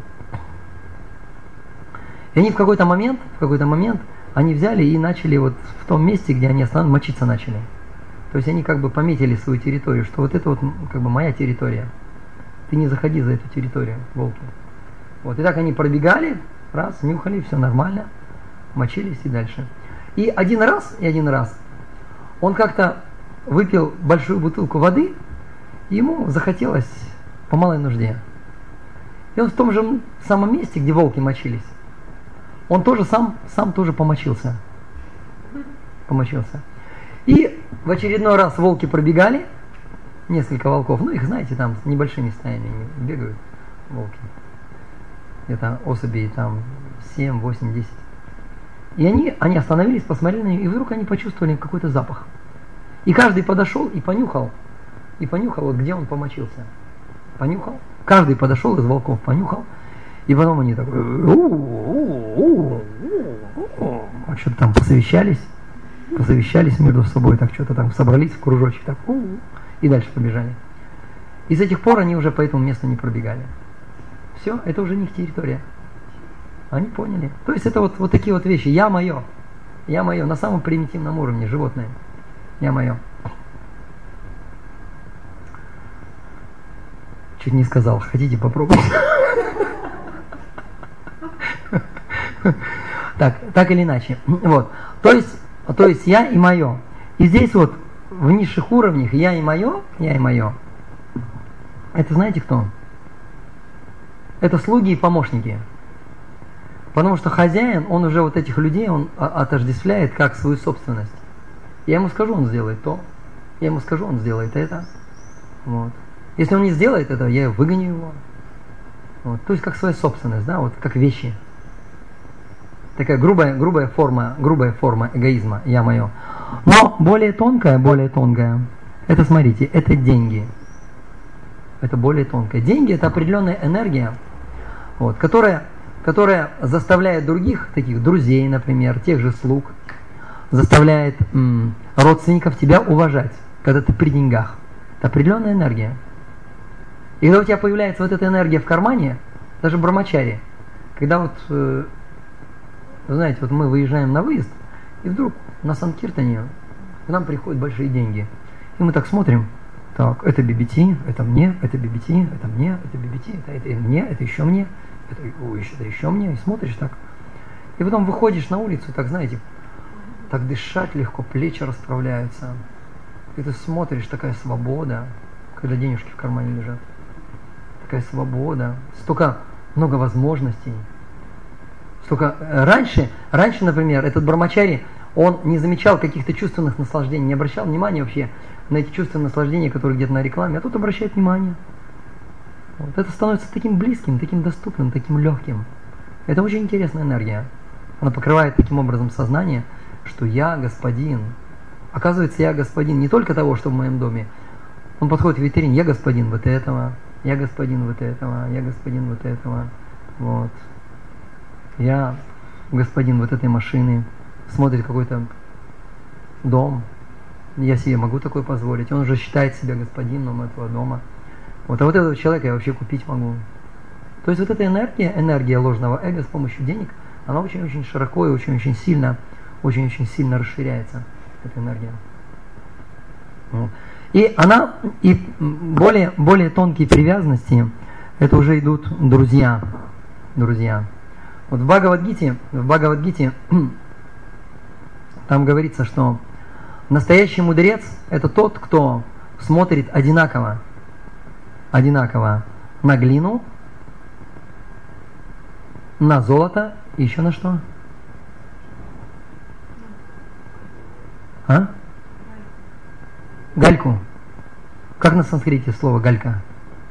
И они в какой-то момент, в какой-то момент, они взяли и начали вот в том месте, где они остановились, мочиться начали. То есть они как бы пометили свою территорию, что вот это вот как бы моя территория. Ты не заходи за эту территорию, волки. Вот, и так они пробегали, раз, нюхали, все нормально, мочились и дальше. И один раз, и один раз, он как-то выпил большую бутылку воды, и ему захотелось по малой нужде. И он в том же самом месте, где волки мочились, он тоже сам, сам тоже помочился. Помочился. И в очередной раз волки пробегали, несколько волков, ну их знаете, там с небольшими стаями бегают волки. Это особей там семь, восемь, десять. И они, они остановились, посмотрели на нее, и вдруг они почувствовали какой-то запах. И каждый подошел и понюхал, и понюхал, вот где он помочился. Понюхал. Каждый подошел из волков, понюхал. И потом они так, что-то там посовещались, посовещались между собой, так что-то там собрались в кружочек, так, и дальше побежали. И с этих пор они уже по этому месту не пробегали. Все, это уже не их территория. Они поняли. То есть это вот, вот такие вот вещи. Я мое. Я мое. На самом примитивном уровне, животное. Я мое. Чуть не сказал. Хотите попробовать? Так, так или иначе. Вот. То есть, то есть я и мое. И здесь вот в низших уровнях я и мое, я и мое. Это знаете кто? Это слуги и помощники. Потому что хозяин, он уже вот этих людей, он отождествляет как свою собственность. Я ему скажу, он сделает то. Я ему скажу, он сделает это. Вот. Если он не сделает этого, я выгоню его. Вот. То есть как своя собственность, да, вот как вещи. Такая грубая, грубая форма, грубая форма эгоизма, я мое. Но более тонкая, более тонкая, это, смотрите, это деньги. Это более тонкое. Деньги – это определенная энергия, вот, которая, которая заставляет других, таких друзей, например, тех же слуг, заставляет м, родственников тебя уважать, когда ты при деньгах. Это определенная энергия. И когда у тебя появляется вот эта энергия в кармане, даже брамачари, когда вот, э, вы знаете, вот мы выезжаем на выезд, и вдруг на Санкиртане к нам приходят большие деньги. И мы так смотрим, так, это би би ти, это мне, это би би ти, это мне, это би би ти, это, это мне, это еще мне, это, ой, это еще мне, и смотришь так. И потом выходишь на улицу, так, знаете, так дышать легко, плечи расправляются. И ты смотришь, такая свобода, когда денежки в кармане лежат. Такая свобода, столько много возможностей. Столько... Раньше, раньше, например, этот брамачари, он не замечал каких-то чувственных наслаждений, не обращал внимания вообще на эти чувственные наслаждения, которые где-то на рекламе, а тут обращает внимание. Вот. Это становится таким близким, таким доступным, таким легким. Это очень интересная энергия. Она покрывает таким образом сознание, что я господин. Оказывается, я господин не только того, что в моем доме. Он подходит в витрине, я господин вот этого, я господин вот этого, я господин вот этого. Вот. Я господин вот этой машины. Смотрит какой-то дом. Я себе могу такое позволить. Он уже считает себя господином этого дома. Вот, а вот этого человека я вообще купить могу. То есть вот эта энергия, энергия ложного эго с помощью денег, она очень-очень широко и очень-очень сильно, очень-очень сильно расширяется, эта энергия. Вот. И она, и более, более тонкие привязанности, это уже идут друзья. Друзья. Вот в Бхагавад-гите, в Бхагавад-гите там говорится, что настоящий мудрец – это тот, кто смотрит одинаково, одинаково на глину, на золото и еще на что? А? Гальку. Как на санскрите слово галька?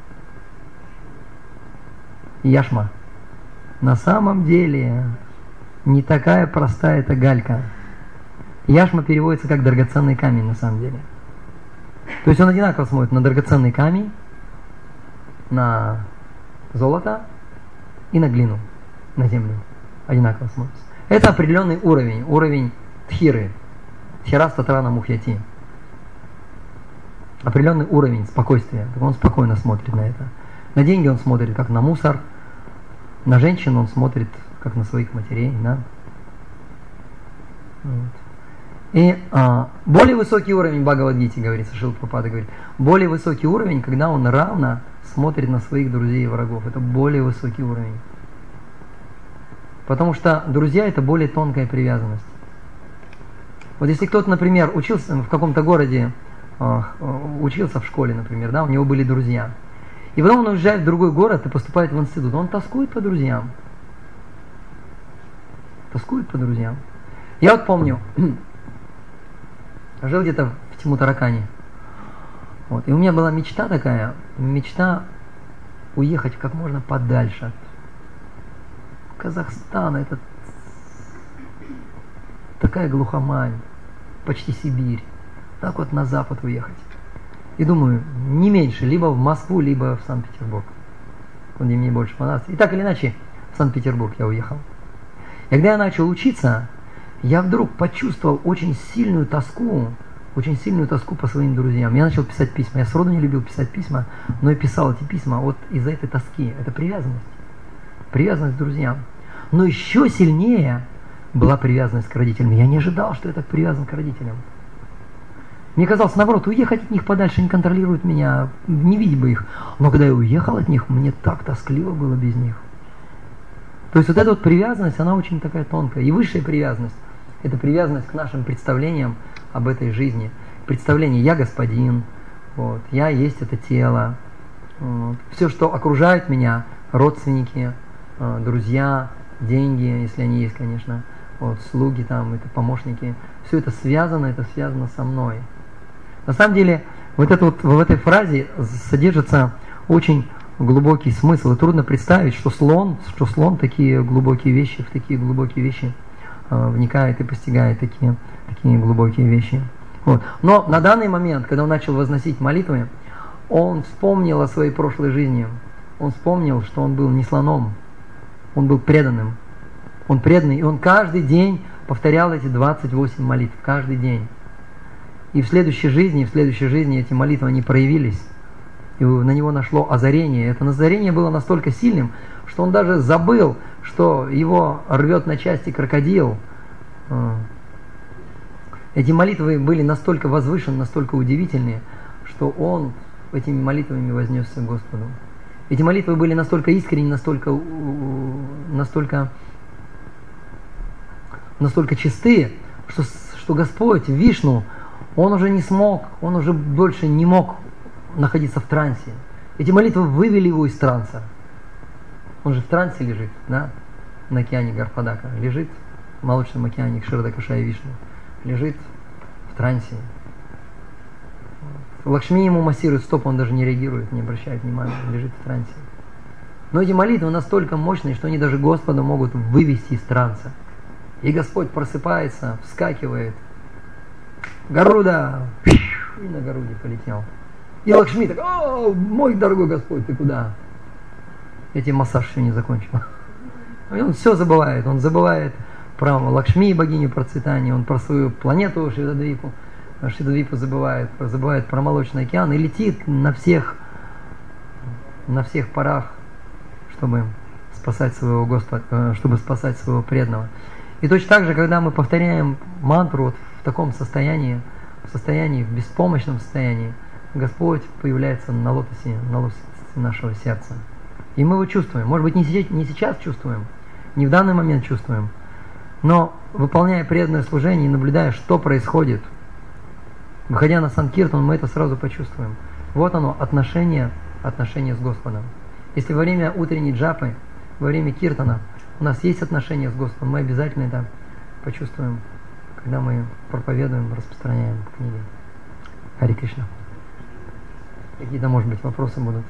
Яшма. На самом деле не такая простая эта галька. Яшма переводится как драгоценный камень на самом деле. То есть он одинаково смотрит на драгоценный камень, на золото и на глину, на землю. Одинаково смотрится. Это определенный уровень, уровень тхиры. Тхираста тарана мухьяти. Определенный уровень спокойствия. Он спокойно смотрит на это. На деньги он смотрит как на мусор. На женщин он смотрит как на своих матерей. Да? Вот. И а, более высокий уровень Бхагавад-гите, говорится, Шрила Прабхупада говорит, более высокий уровень, когда он равно смотрит на своих друзей и врагов. Это более высокий уровень. Потому что друзья – это более тонкая привязанность. Вот если кто-то, например, учился в каком-то городе, учился в школе, например, да, у него были друзья. И потом он уезжает в другой город и поступает в институт. Он тоскует по друзьям. тоскуют по друзьям. Я вот помню, жил где-то в Тимутаракане. Вот, и у меня была мечта такая, мечта уехать как можно подальше. Казахстан, это такая глухомань, почти Сибирь. Так вот на запад уехать. И думаю, не меньше, либо в Москву, либо в Санкт-Петербург. Где мне больше понравилось. И так или иначе, в Санкт-Петербург я уехал. И когда я начал учиться, я вдруг почувствовал очень сильную тоску, очень сильную тоску по своим друзьям. Я начал писать письма. Я сроду не любил писать письма, но и писал эти письма вот из-за этой тоски. Это привязанность. Привязанность к друзьям. Но еще сильнее была привязанность к родителям. Я не ожидал, что я так привязан к родителям. Мне казалось, наоборот, уехать от них подальше, не контролируют меня, не видеть бы их. Но когда я уехал от них, мне так тоскливо было без них. То есть вот эта вот привязанность, она очень такая тонкая. И высшая привязанность – это привязанность к нашим представлениям об этой жизни. Представление «я господин», вот, «я есть это тело». Вот. Все, что окружает меня, родственники, друзья, деньги, если они есть, конечно, вот, слуги, там, это помощники, все это связано, это связано со мной. На самом деле, вот это вот, в этой фразе содержится очень глубокий смысл, и трудно представить, что слон, что слон такие глубокие вещи, в такие глубокие вещи э, вникает и постигает такие, такие глубокие вещи. Вот. Но на данный момент, когда он начал возносить молитвы, он вспомнил о своей прошлой жизни, он вспомнил, что он был не слоном, он был преданным. Он преданный, и он каждый день повторял эти двадцать восемь молитв, каждый день. И в следующей жизни, в следующей жизни эти молитвы, они проявились. И на него нашло озарение. Это озарение было настолько сильным, что он даже забыл, что его рвет на части крокодил. Эти молитвы были настолько возвышены, настолько удивительные, что он этими молитвами вознесся к Господу. Эти молитвы были настолько искренние, настолько, настолько, настолько чистые, что, что Господь, Вишну, он уже не смог, он уже больше не мог находиться в трансе. Эти молитвы вывели его из транса. Он же в трансе лежит, да, на океане Гарпадака. Лежит в молочном океане Кширдакашая Вишну. Лежит в трансе. Лакшми ему массирует стопу, он даже не реагирует, не обращает внимания, лежит в трансе. Но эти молитвы настолько мощные, что они даже Господа могут вывести из транса. И Господь просыпается, вскакивает. Гаруда! И на Гаруде полетел. И Лакшми так: о, мой дорогой Господь, ты куда? Я тебе массаж еще не закончил. И он все забывает. Он забывает про Лакшми, богиню процветания, он про свою планету Шидадвипу. Шидадвипу забывает, забывает про Молочный океан и летит на всех, на всех парах, чтобы спасать своего Господа, чтобы спасать своего преданного. И точно так же, когда мы повторяем мантру вот в таком состоянии, в состоянии, в беспомощном состоянии, Господь появляется на лотосе, на лотосе нашего сердца. И мы его чувствуем. Может быть, не сейчас, не сейчас чувствуем, не в данный момент чувствуем, но выполняя преданное служение и наблюдая, что происходит, выходя на Санкиртан, мы это сразу почувствуем. Вот оно, отношение, отношение с Господом. Если во время утренней джапы, во время киртана у нас есть отношение с Господом, мы обязательно это почувствуем, когда мы проповедуем, распространяем книги. Хари Кришна. Какие-то, может быть, вопросы будут?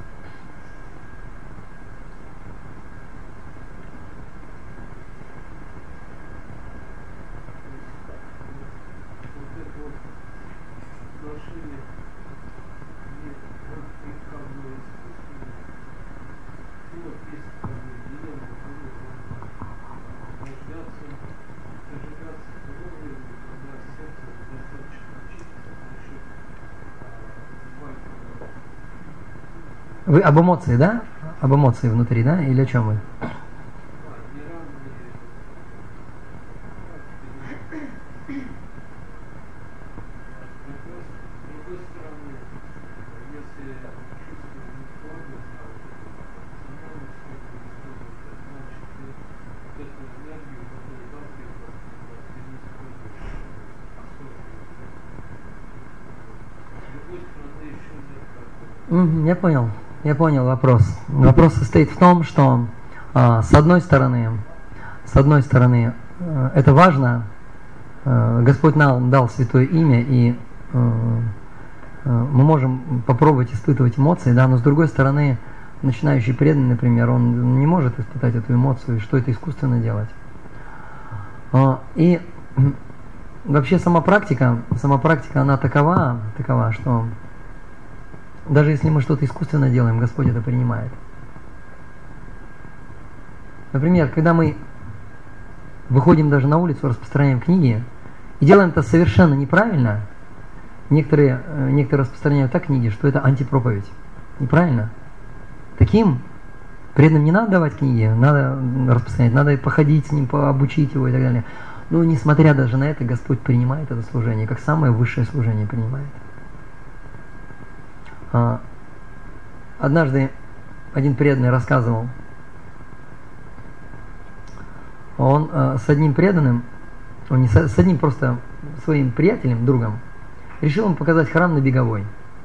Вы об эмоции, да? Об эмоции внутри, да? Или о чем вы? Я понял. Я понял вопрос. Вопрос состоит в том, что а, с одной стороны, с одной стороны, э, это важно. Э, Господь нам дал святое имя, и э, э, мы можем попробовать испытывать эмоции, да, но с другой стороны, начинающий преданный, например, он не может испытать эту эмоцию, и что это искусственно делать. Э, и вообще сама практика, сама практика, она такова, такова, что даже если мы что-то искусственно делаем, Господь это принимает. Например, когда мы выходим даже на улицу, распространяем книги, и делаем это совершенно неправильно, некоторые, некоторые распространяют так книги, что это антипроповедь. Неправильно. Таким преданным не надо давать книги, надо распространять, надо походить с ним, обучить его и так далее. Но несмотря даже на это, Господь принимает это служение, как самое высшее служение принимает. Однажды один преданный рассказывал, он с одним преданным, он не с, с одним просто своим приятелем, другом, решил ему показать храм на Беговой.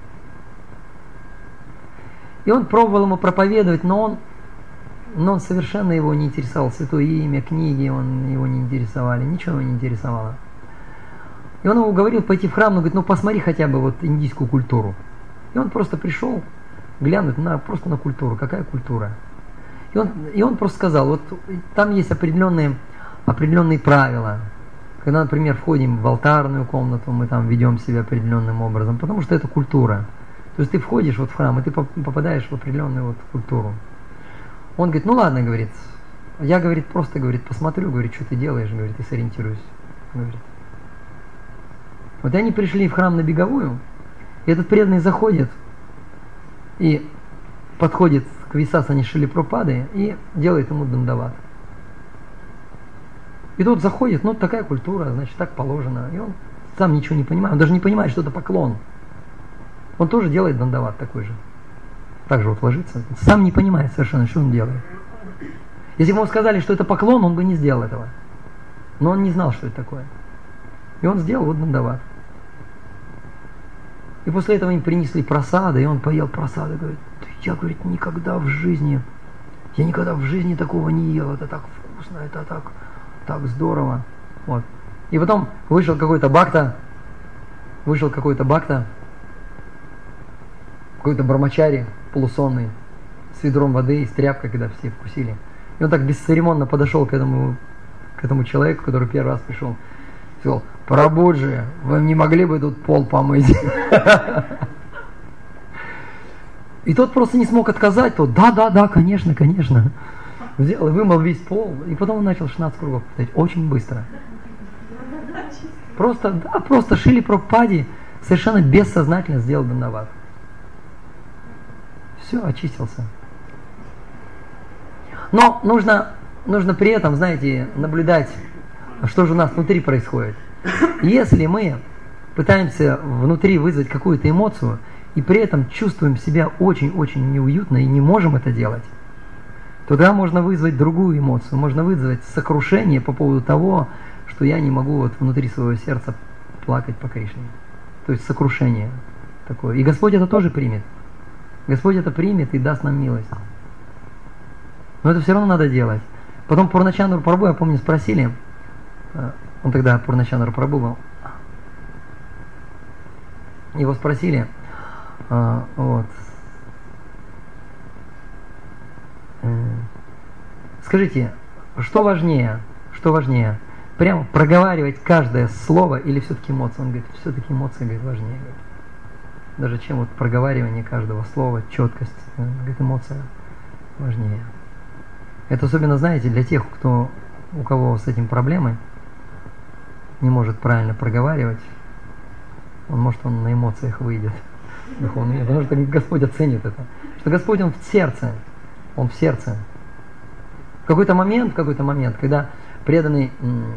И он пробовал ему проповедовать, но он Но он совершенно его не интересовал. Святое имя, книги он, его не интересовали, ничего его не интересовало. И он ему говорил пойти в храм, он говорит, ну посмотри хотя бы вот индийскую культуру. И он просто пришел глянуть на, просто на культуру, какая культура. И он, и он просто сказал, вот там есть определенные, определенные правила. Когда, например, входим в алтарную комнату, мы там ведем себя определенным образом, потому что это культура. То есть ты входишь вот в храм, и ты попадаешь в определенную вот культуру. Он говорит, ну ладно, говорит, я, говорит, просто, говорит, посмотрю, говорит, что ты делаешь, говорит, и сориентируюсь, говорит. Вот и они пришли в храм на Беговую, и этот преданный заходит и подходит к Висасане Шрилы Прабхупады и делает ему дандават. И тут заходит, ну такая культура, значит, так положено, и он сам ничего не понимает, он даже не понимает, что это поклон. Он тоже делает дандават такой же. Так же вот ложится, сам не понимает совершенно, что он делает. Если бы ему сказали, что это поклон, он бы не сделал этого. Но он не знал, что это такое. И он сделал вот дандават. И после этого им принесли просады, и он поел просады, говорит, я, говорит, никогда в жизни, я никогда в жизни такого не ел, это так вкусно, это так, так здорово. Вот. И потом вышел какой-то бхакта, вышел какой-то бхакта, какой-то брамачари, полусонный, с ведром воды и с тряпкой, когда все вкусили. И он так бесцеремонно подошел к этому, к этому человеку, который первый раз пришел. Сказал, Прабхуджи, вы не могли бы тут пол помыть? И тот просто не смог отказать, тот, да, да, да, конечно, конечно. Взял и вымыл весь пол, и потом он начал шестнадцать кругов повторять, очень быстро. Просто, да, просто Шриле Прабхупаде совершенно бессознательно сделал дандават. Все, очистился. Но нужно, нужно при этом, знаете, наблюдать, что же у нас внутри происходит. Если мы пытаемся внутри вызвать какую-то эмоцию, и при этом чувствуем себя очень-очень неуютно и не можем это делать, то тогда можно вызвать другую эмоцию, можно вызвать сокрушение по поводу того, что я не могу вот внутри своего сердца плакать по Кришне. То есть сокрушение такое. И Господь это тоже примет. Господь это примет и даст нам милость. Но это все равно надо делать. Потом Пурначандру Прабху, я помню, спросили, он тогда Пурначандра Прабху был, его спросили, вот, скажите, что важнее, что важнее, прямо проговаривать каждое слово или все-таки эмоции? Он говорит, все-таки эмоции, говорит, важнее, говорит. Даже чем вот проговаривание каждого слова, четкость, говорит, эмоция важнее. Это особенно, знаете, для тех, кто, у кого с этим проблемы, не может правильно проговаривать, он может он на эмоциях выйдет. Потому что Господь оценит это. Что Господь, Он в сердце. Он в сердце. В какой-то момент, в какой-то момент, когда преданный,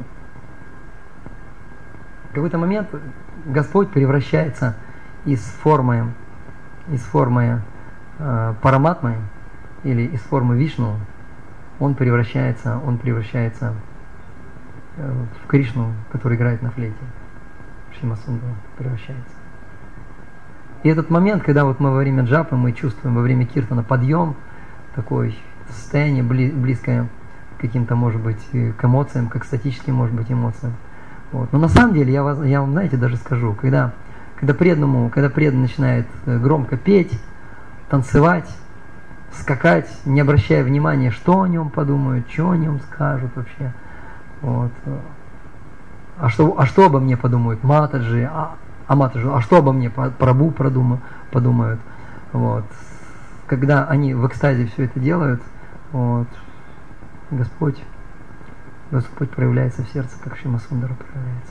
в какой-то момент Господь превращается из формы, из формы э, Параматмы или из формы Вишну, он превращается, он превращается э, в Кришну, который играет на флейте. Шримасундарам превращается. И этот момент, когда вот мы во время джапы, мы чувствуем во время киртана подъем, такое состояние близкое каким-то, может быть, к эмоциям, как статическим, может быть, эмоциям. Вот. Но на самом деле, я, вас, я вам, знаете, даже скажу, когда, когда преданному, когда преданный начинает громко петь, танцевать, скакать, не обращая внимания, что о нем подумают, что о нем скажут вообще. Вот. А, что, а что обо мне подумают? Матаджи, а, а Матаджи, а что обо мне? Прабху подумают. Вот. Когда они в экстазе все это делают, вот, Господь, Господь проявляется в сердце, как Шимасундара проявляется.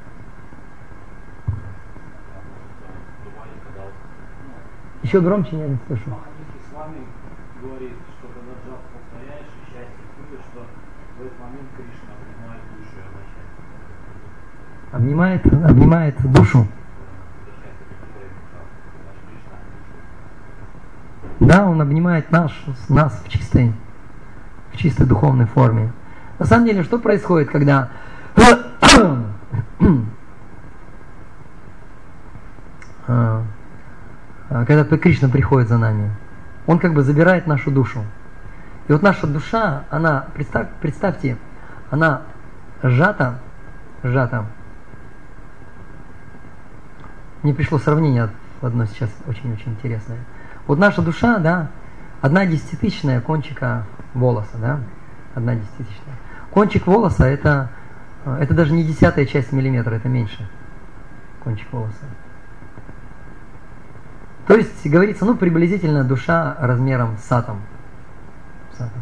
Еще громче, я не слышу. С вами говорит, что когда джап повторяешь и счастье чувствуешь, что в этот момент Кришна обнимает душу и обращает. Обнимает, обнимает душу. Да, он обнимает наш, нас в чистой, в чистой духовной форме. На самом деле, что происходит, когда когда Кришна приходит за нами? Он как бы забирает нашу душу. И вот наша душа, она, представь, представьте, она сжата, сжата. Мне пришло сравнение одно сейчас очень-очень интересное. Вот наша душа, да, одна десятитысячная кончика волоса, да, одна десятитысячная. Кончик волоса это, это даже не десятая часть миллиметра, это меньше. Кончик волоса. То есть, говорится, ну, приблизительно душа размером с атом. С атом.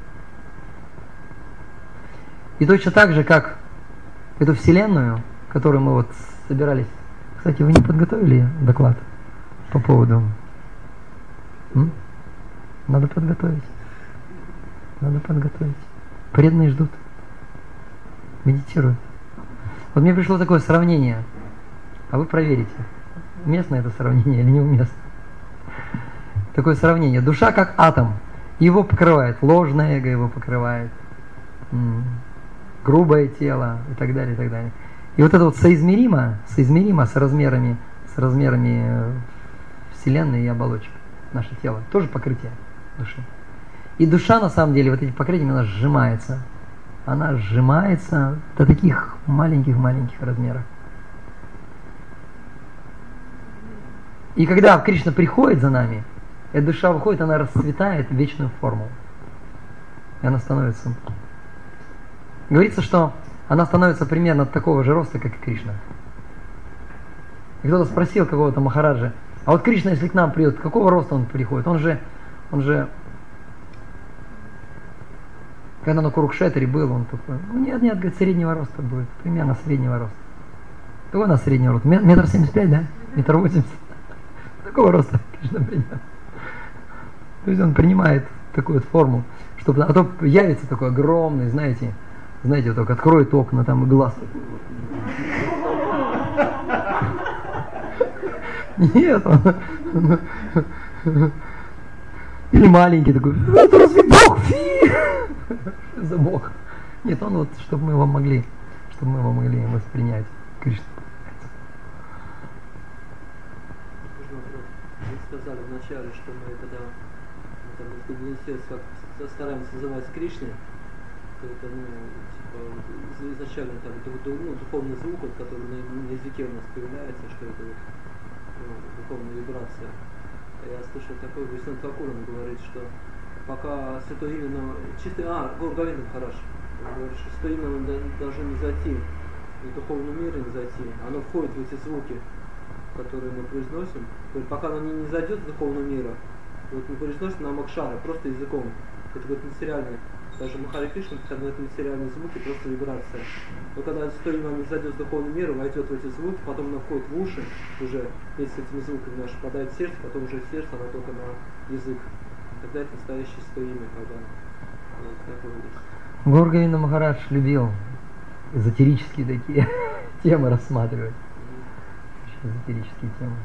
И точно так же, как эту Вселенную, которую мы вот собирались... Кстати, вы не подготовили доклад по поводу... М? Надо подготовить. Надо подготовить. Преданные ждут. Медитируют. Вот мне пришло такое сравнение. А вы проверите, уместно это сравнение или неуместно. Такое сравнение. Душа как атом. Его покрывает. Ложное эго его покрывает. М- грубое тело и так далее, и так далее. И вот это вот соизмеримо, соизмеримо с размерами, с размерами Вселенной и оболочек. Наше тело. Тоже покрытие души. И душа, на самом деле, вот этим покрытием, она сжимается. Она сжимается до таких маленьких-маленьких размеров. И когда Кришна приходит за нами, эта душа выходит, она расцветает в вечную форму. И она становится... Говорится, что она становится примерно такого же роста, как и Кришна. И кто-то спросил какого-то Махараджа, а вот Кришна, если к нам придет, какого роста он приходит? Он же, он же, когда на Курукшетре был, он такой, ну нет, нет, говорит, среднего роста будет, примерно среднего роста. Какой у нас среднего роста? Метр семьдесят пять, да? Метр восемьдесят. Такого роста Кришна принимает. То есть он принимает такую вот форму, чтобы, а то явится такой огромный, знаете, знаете, вот только откроет окна, там и глаз. Нет, он... Или маленький такой, это разве Бог? Фи! Что за Бог? Нет, он вот, чтобы мы его могли, чтобы мы его могли воспринять. Кришна. Вы сказали вначале, что мы когда мы там из как стараемся называть Кришной, то это, ну, типа, изначально там ну, духовный звук, вот, который на, на языке у нас появляется, что это вот, ну, духовная вибрация. Я слышал такое, Вишну Такуран говорит, что пока святое имя, но чисто, а, Говиндам Махарадж говорит, что святое имя должно не зайти, в духовном мире не зайти, оно входит в эти звуки, которые мы произносим. Говорит, пока оно не, не зайдет в духовный мир, вот мы произносим на Макшара, просто языком. Это говорит материальный. Даже Махари Кришна, когда это материальные звуки, просто вибрация. Но когда святое имя не зайдет в духовный мир, войдет в эти звуки, потом оно входит в уши, уже вместе с этими звуками наше попадает в сердце, потом уже сердце, оно только на язык. Тогда это настоящее святое имя, когда вот такое есть. Гаур Говинда Махарадж любил эзотерические такие темы рассматривать. Эзотерические темы.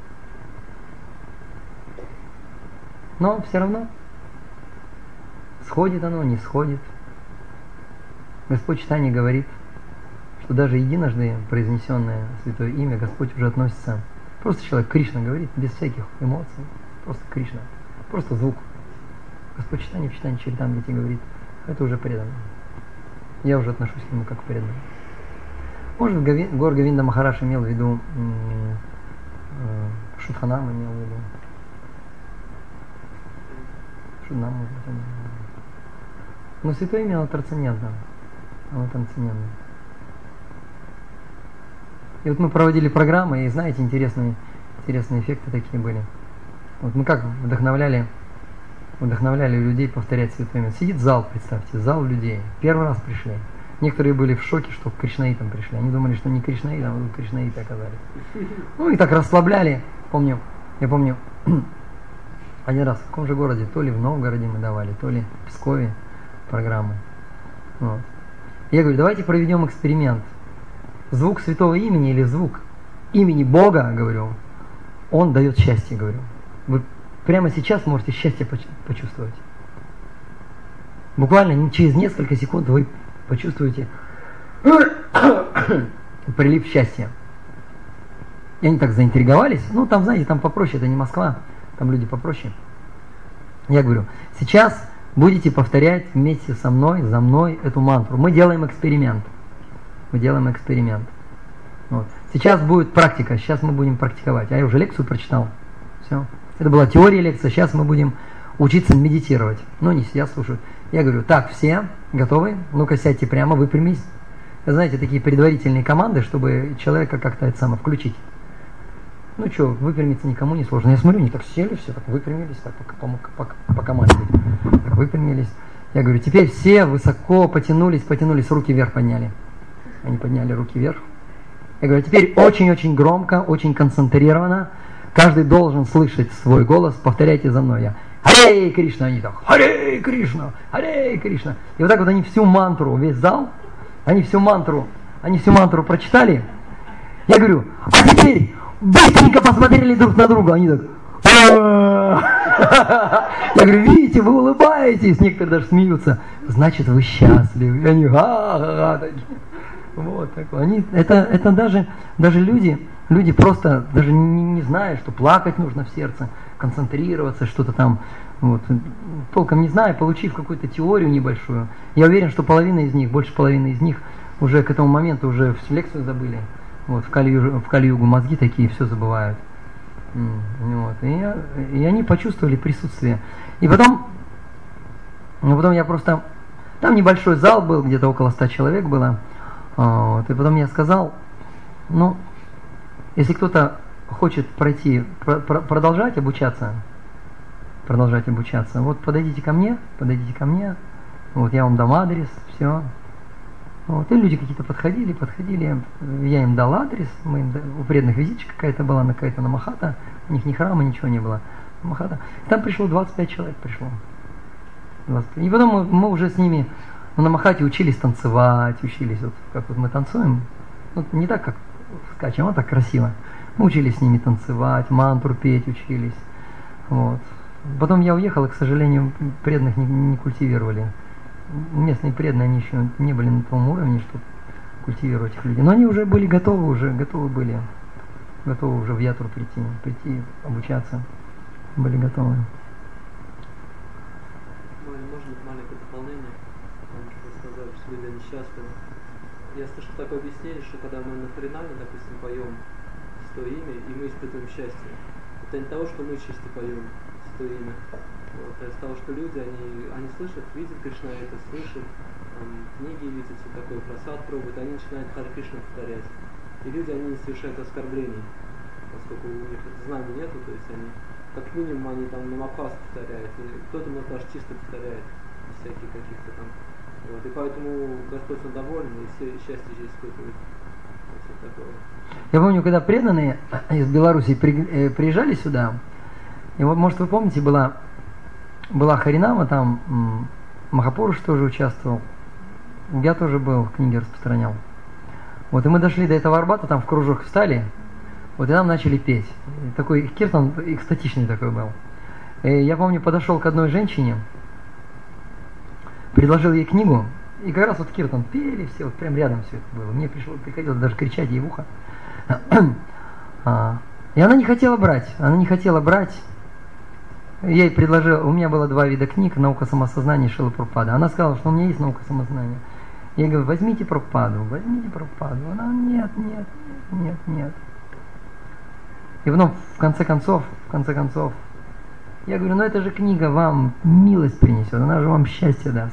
Но все равно сходит оно, не сходит. Господь Чайтанья говорит, что даже единожды произнесенное святое имя Господь уже относится. Просто человек Кришна говорит, без всяких эмоций. Просто Кришна. Просто звук. Господь Чайтанья в Чайтанья Чаритамрите говорит, это уже преданный. Я уже отношусь к нему как к преданному. Может, Гор Говинда Махарадж имел в виду, Шудханам имел в виду. Шудханам, может быть, он имел в виду. Но святое имя, оно трансцендентно. Оно трансцендентно. И вот мы проводили программы, и знаете, интересные, интересные эффекты такие были. Вот мы как вдохновляли, вдохновляли людей повторять святое имя. Сидит зал, представьте, зал людей. Первый раз пришли. Некоторые были в шоке, что к кришнаитам пришли. Они думали, что не кришнаитам, а кришнаиты оказались. Ну и так расслабляли. Помню, я помню, один раз в каком же городе, то ли в Новгороде мы давали, то ли в Пскове программы. Вот. Я говорю, давайте проведем эксперимент. Звук святого имени или звук имени Бога, говорю, он дает счастье, говорю. Вы прямо сейчас можете счастье почувствовать. Буквально через несколько секунд вы почувствуете прилив счастья. И они так заинтриговались. Ну, там, знаете, там попроще, это не Москва, там люди попроще. Я говорю, сейчас будете повторять вместе со мной, за мной эту мантру. Мы делаем эксперимент. Мы делаем эксперимент. Вот. Сейчас будет практика, сейчас мы будем практиковать. А я уже лекцию прочитал. Все. Это была теория лекции, сейчас мы будем учиться медитировать. Ну, не сидят, слушают. Я говорю, так, все готовы? Ну-ка, сядьте прямо, выпрямись. Знаете, такие предварительные команды, чтобы человека как-то это самое включить. Ну что, выпрямиться никому не сложно. Я смотрю, они так сели, все так выпрямились, так по, по, по, по команде. Так выпрямились. Я говорю, теперь все высоко потянулись, потянулись, руки вверх подняли. Они подняли руки вверх. Я говорю, теперь очень-очень громко, очень концентрированно. Каждый должен слышать свой голос. Повторяйте за мной. Я Харе Кришна, они так, Харе Кришна, Харе Кришна. И вот так вот они всю мантру, весь зал, они всю мантру, они всю мантру прочитали. Я говорю, а теперь быстренько посмотрели друг на друга. Они так, я говорю, видите, вы улыбаетесь, некоторые даже смеются. Значит, вы счастливы. И они, ха-ха-ха. Вот такое. Они, это, это даже, даже люди, люди просто даже не, не знают, что плакать нужно в сердце, концентрироваться, что-то там, вот, толком не знаю, получив какую-то теорию небольшую. Я уверен, что половина из них, больше половины из них уже к этому моменту уже всю лекцию забыли. Вот, в Кали-югу, в Кали-югу мозги такие, все забывают. Вот, и, я, и они почувствовали присутствие. И потом, ну, потом я просто, там небольшой зал был, где-то около ста человек было. Вот, и потом я сказал, ну, если кто-то хочет пройти, про, про, продолжать обучаться, продолжать обучаться, вот подойдите ко мне, подойдите ко мне, вот я вам дам адрес, все. Вот, и люди какие-то подходили, подходили, я им дал адрес, мы им, у преданных визиточка какая-то была, на какая-то на Махата, у них ни храма, ничего не было, Махата. И там пришло двадцать пять человек, пришло. двадцать пять. И потом мы, мы уже с ними на Махате учились танцевать, учились, вот как вот мы танцуем, ну, не так, как скачем, а так красиво. Мы учились с ними танцевать, мантру петь учились. Вот. Потом я уехал, и, к сожалению, преданных не, не культивировали. Местные преданные, они еще не были на том уровне, чтобы культивировать их людей. Но они уже были готовы, уже готовы были, готовы уже в Ятру прийти, прийти, обучаться, были готовы. Можно маленькое дополнение? Вы сказали, что люди несчастны. Я слышал такое объяснение, что когда мы на Харинаме, допустим, поем свое имя, и мы испытываем счастье, это не того, что мы чисто поем свое имя. Вот, а из того, что люди, они, они слышат, видят Кришна, это слышат, там, книги видят, все такое, просад пробуют, они начинают Харе Кришна повторять. И люди, они не совершают оскорблений, поскольку у них знаний нету, то есть они, как минимум, они там намапас повторяют, и кто-то, может, даже чисто повторяет, без всяких каких-то там. Вот, и поэтому Господь он доволен, и все счастье здесь испытывает. Вот все такое. Я помню, когда преданные из Беларуси приезжали сюда, и вот, может, вы помните, была Была Харинама, там Махапуруш тоже участвовал. Я тоже был, книги распространял. Вот, и мы дошли до этого Арбата, там в кружок встали, вот, и нам начали петь. И такой киртан экстатичный такой был. И я помню, подошел к одной женщине, предложил ей книгу, и как раз вот киртан пели все, вот прям рядом все это было. Мне пришло, приходилось даже кричать ей в ухо. И она не хотела брать, она не хотела брать. Я ей предложил, у меня было два вида книг, «Наука самосознания» и «Шрила Прабхупада». Она сказала, что у меня есть «Наука самосознания». Я говорю, возьмите Прабхупаду, возьмите Прабхупаду. Она, нет, нет, нет, нет. И потом, в конце концов, в конце концов, я говорю, ну это же книга вам милость принесет, она же вам счастье даст.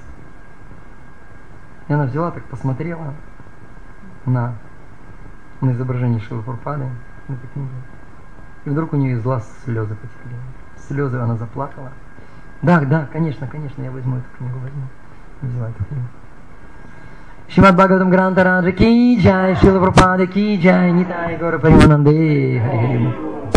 И она взяла, так посмотрела на, на изображение Шрилы Прабхупады, на этой книге. И вдруг у нее из глаз слезы потекли. Слезы, она заплакала. Да, да, конечно, конечно, я возьму эту книгу, возьму. Взяла эту книгу. Шримад Бхагаватам Гранта Раджа ки джай, Шрила Прабхупада ки джай, Нитай Гора Паримананде, Хари Хари.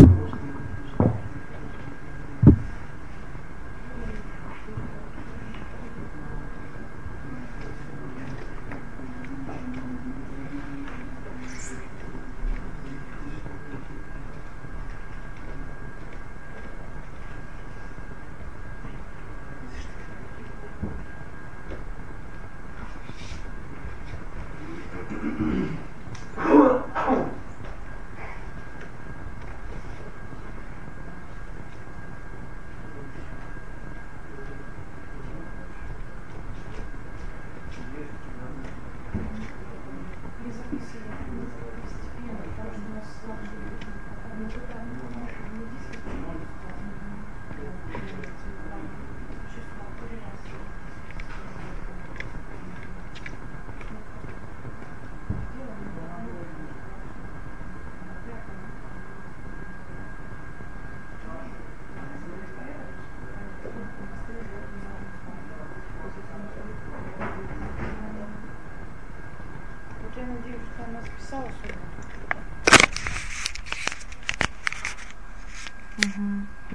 Я надеюсь, что она списала сегодня. Угу.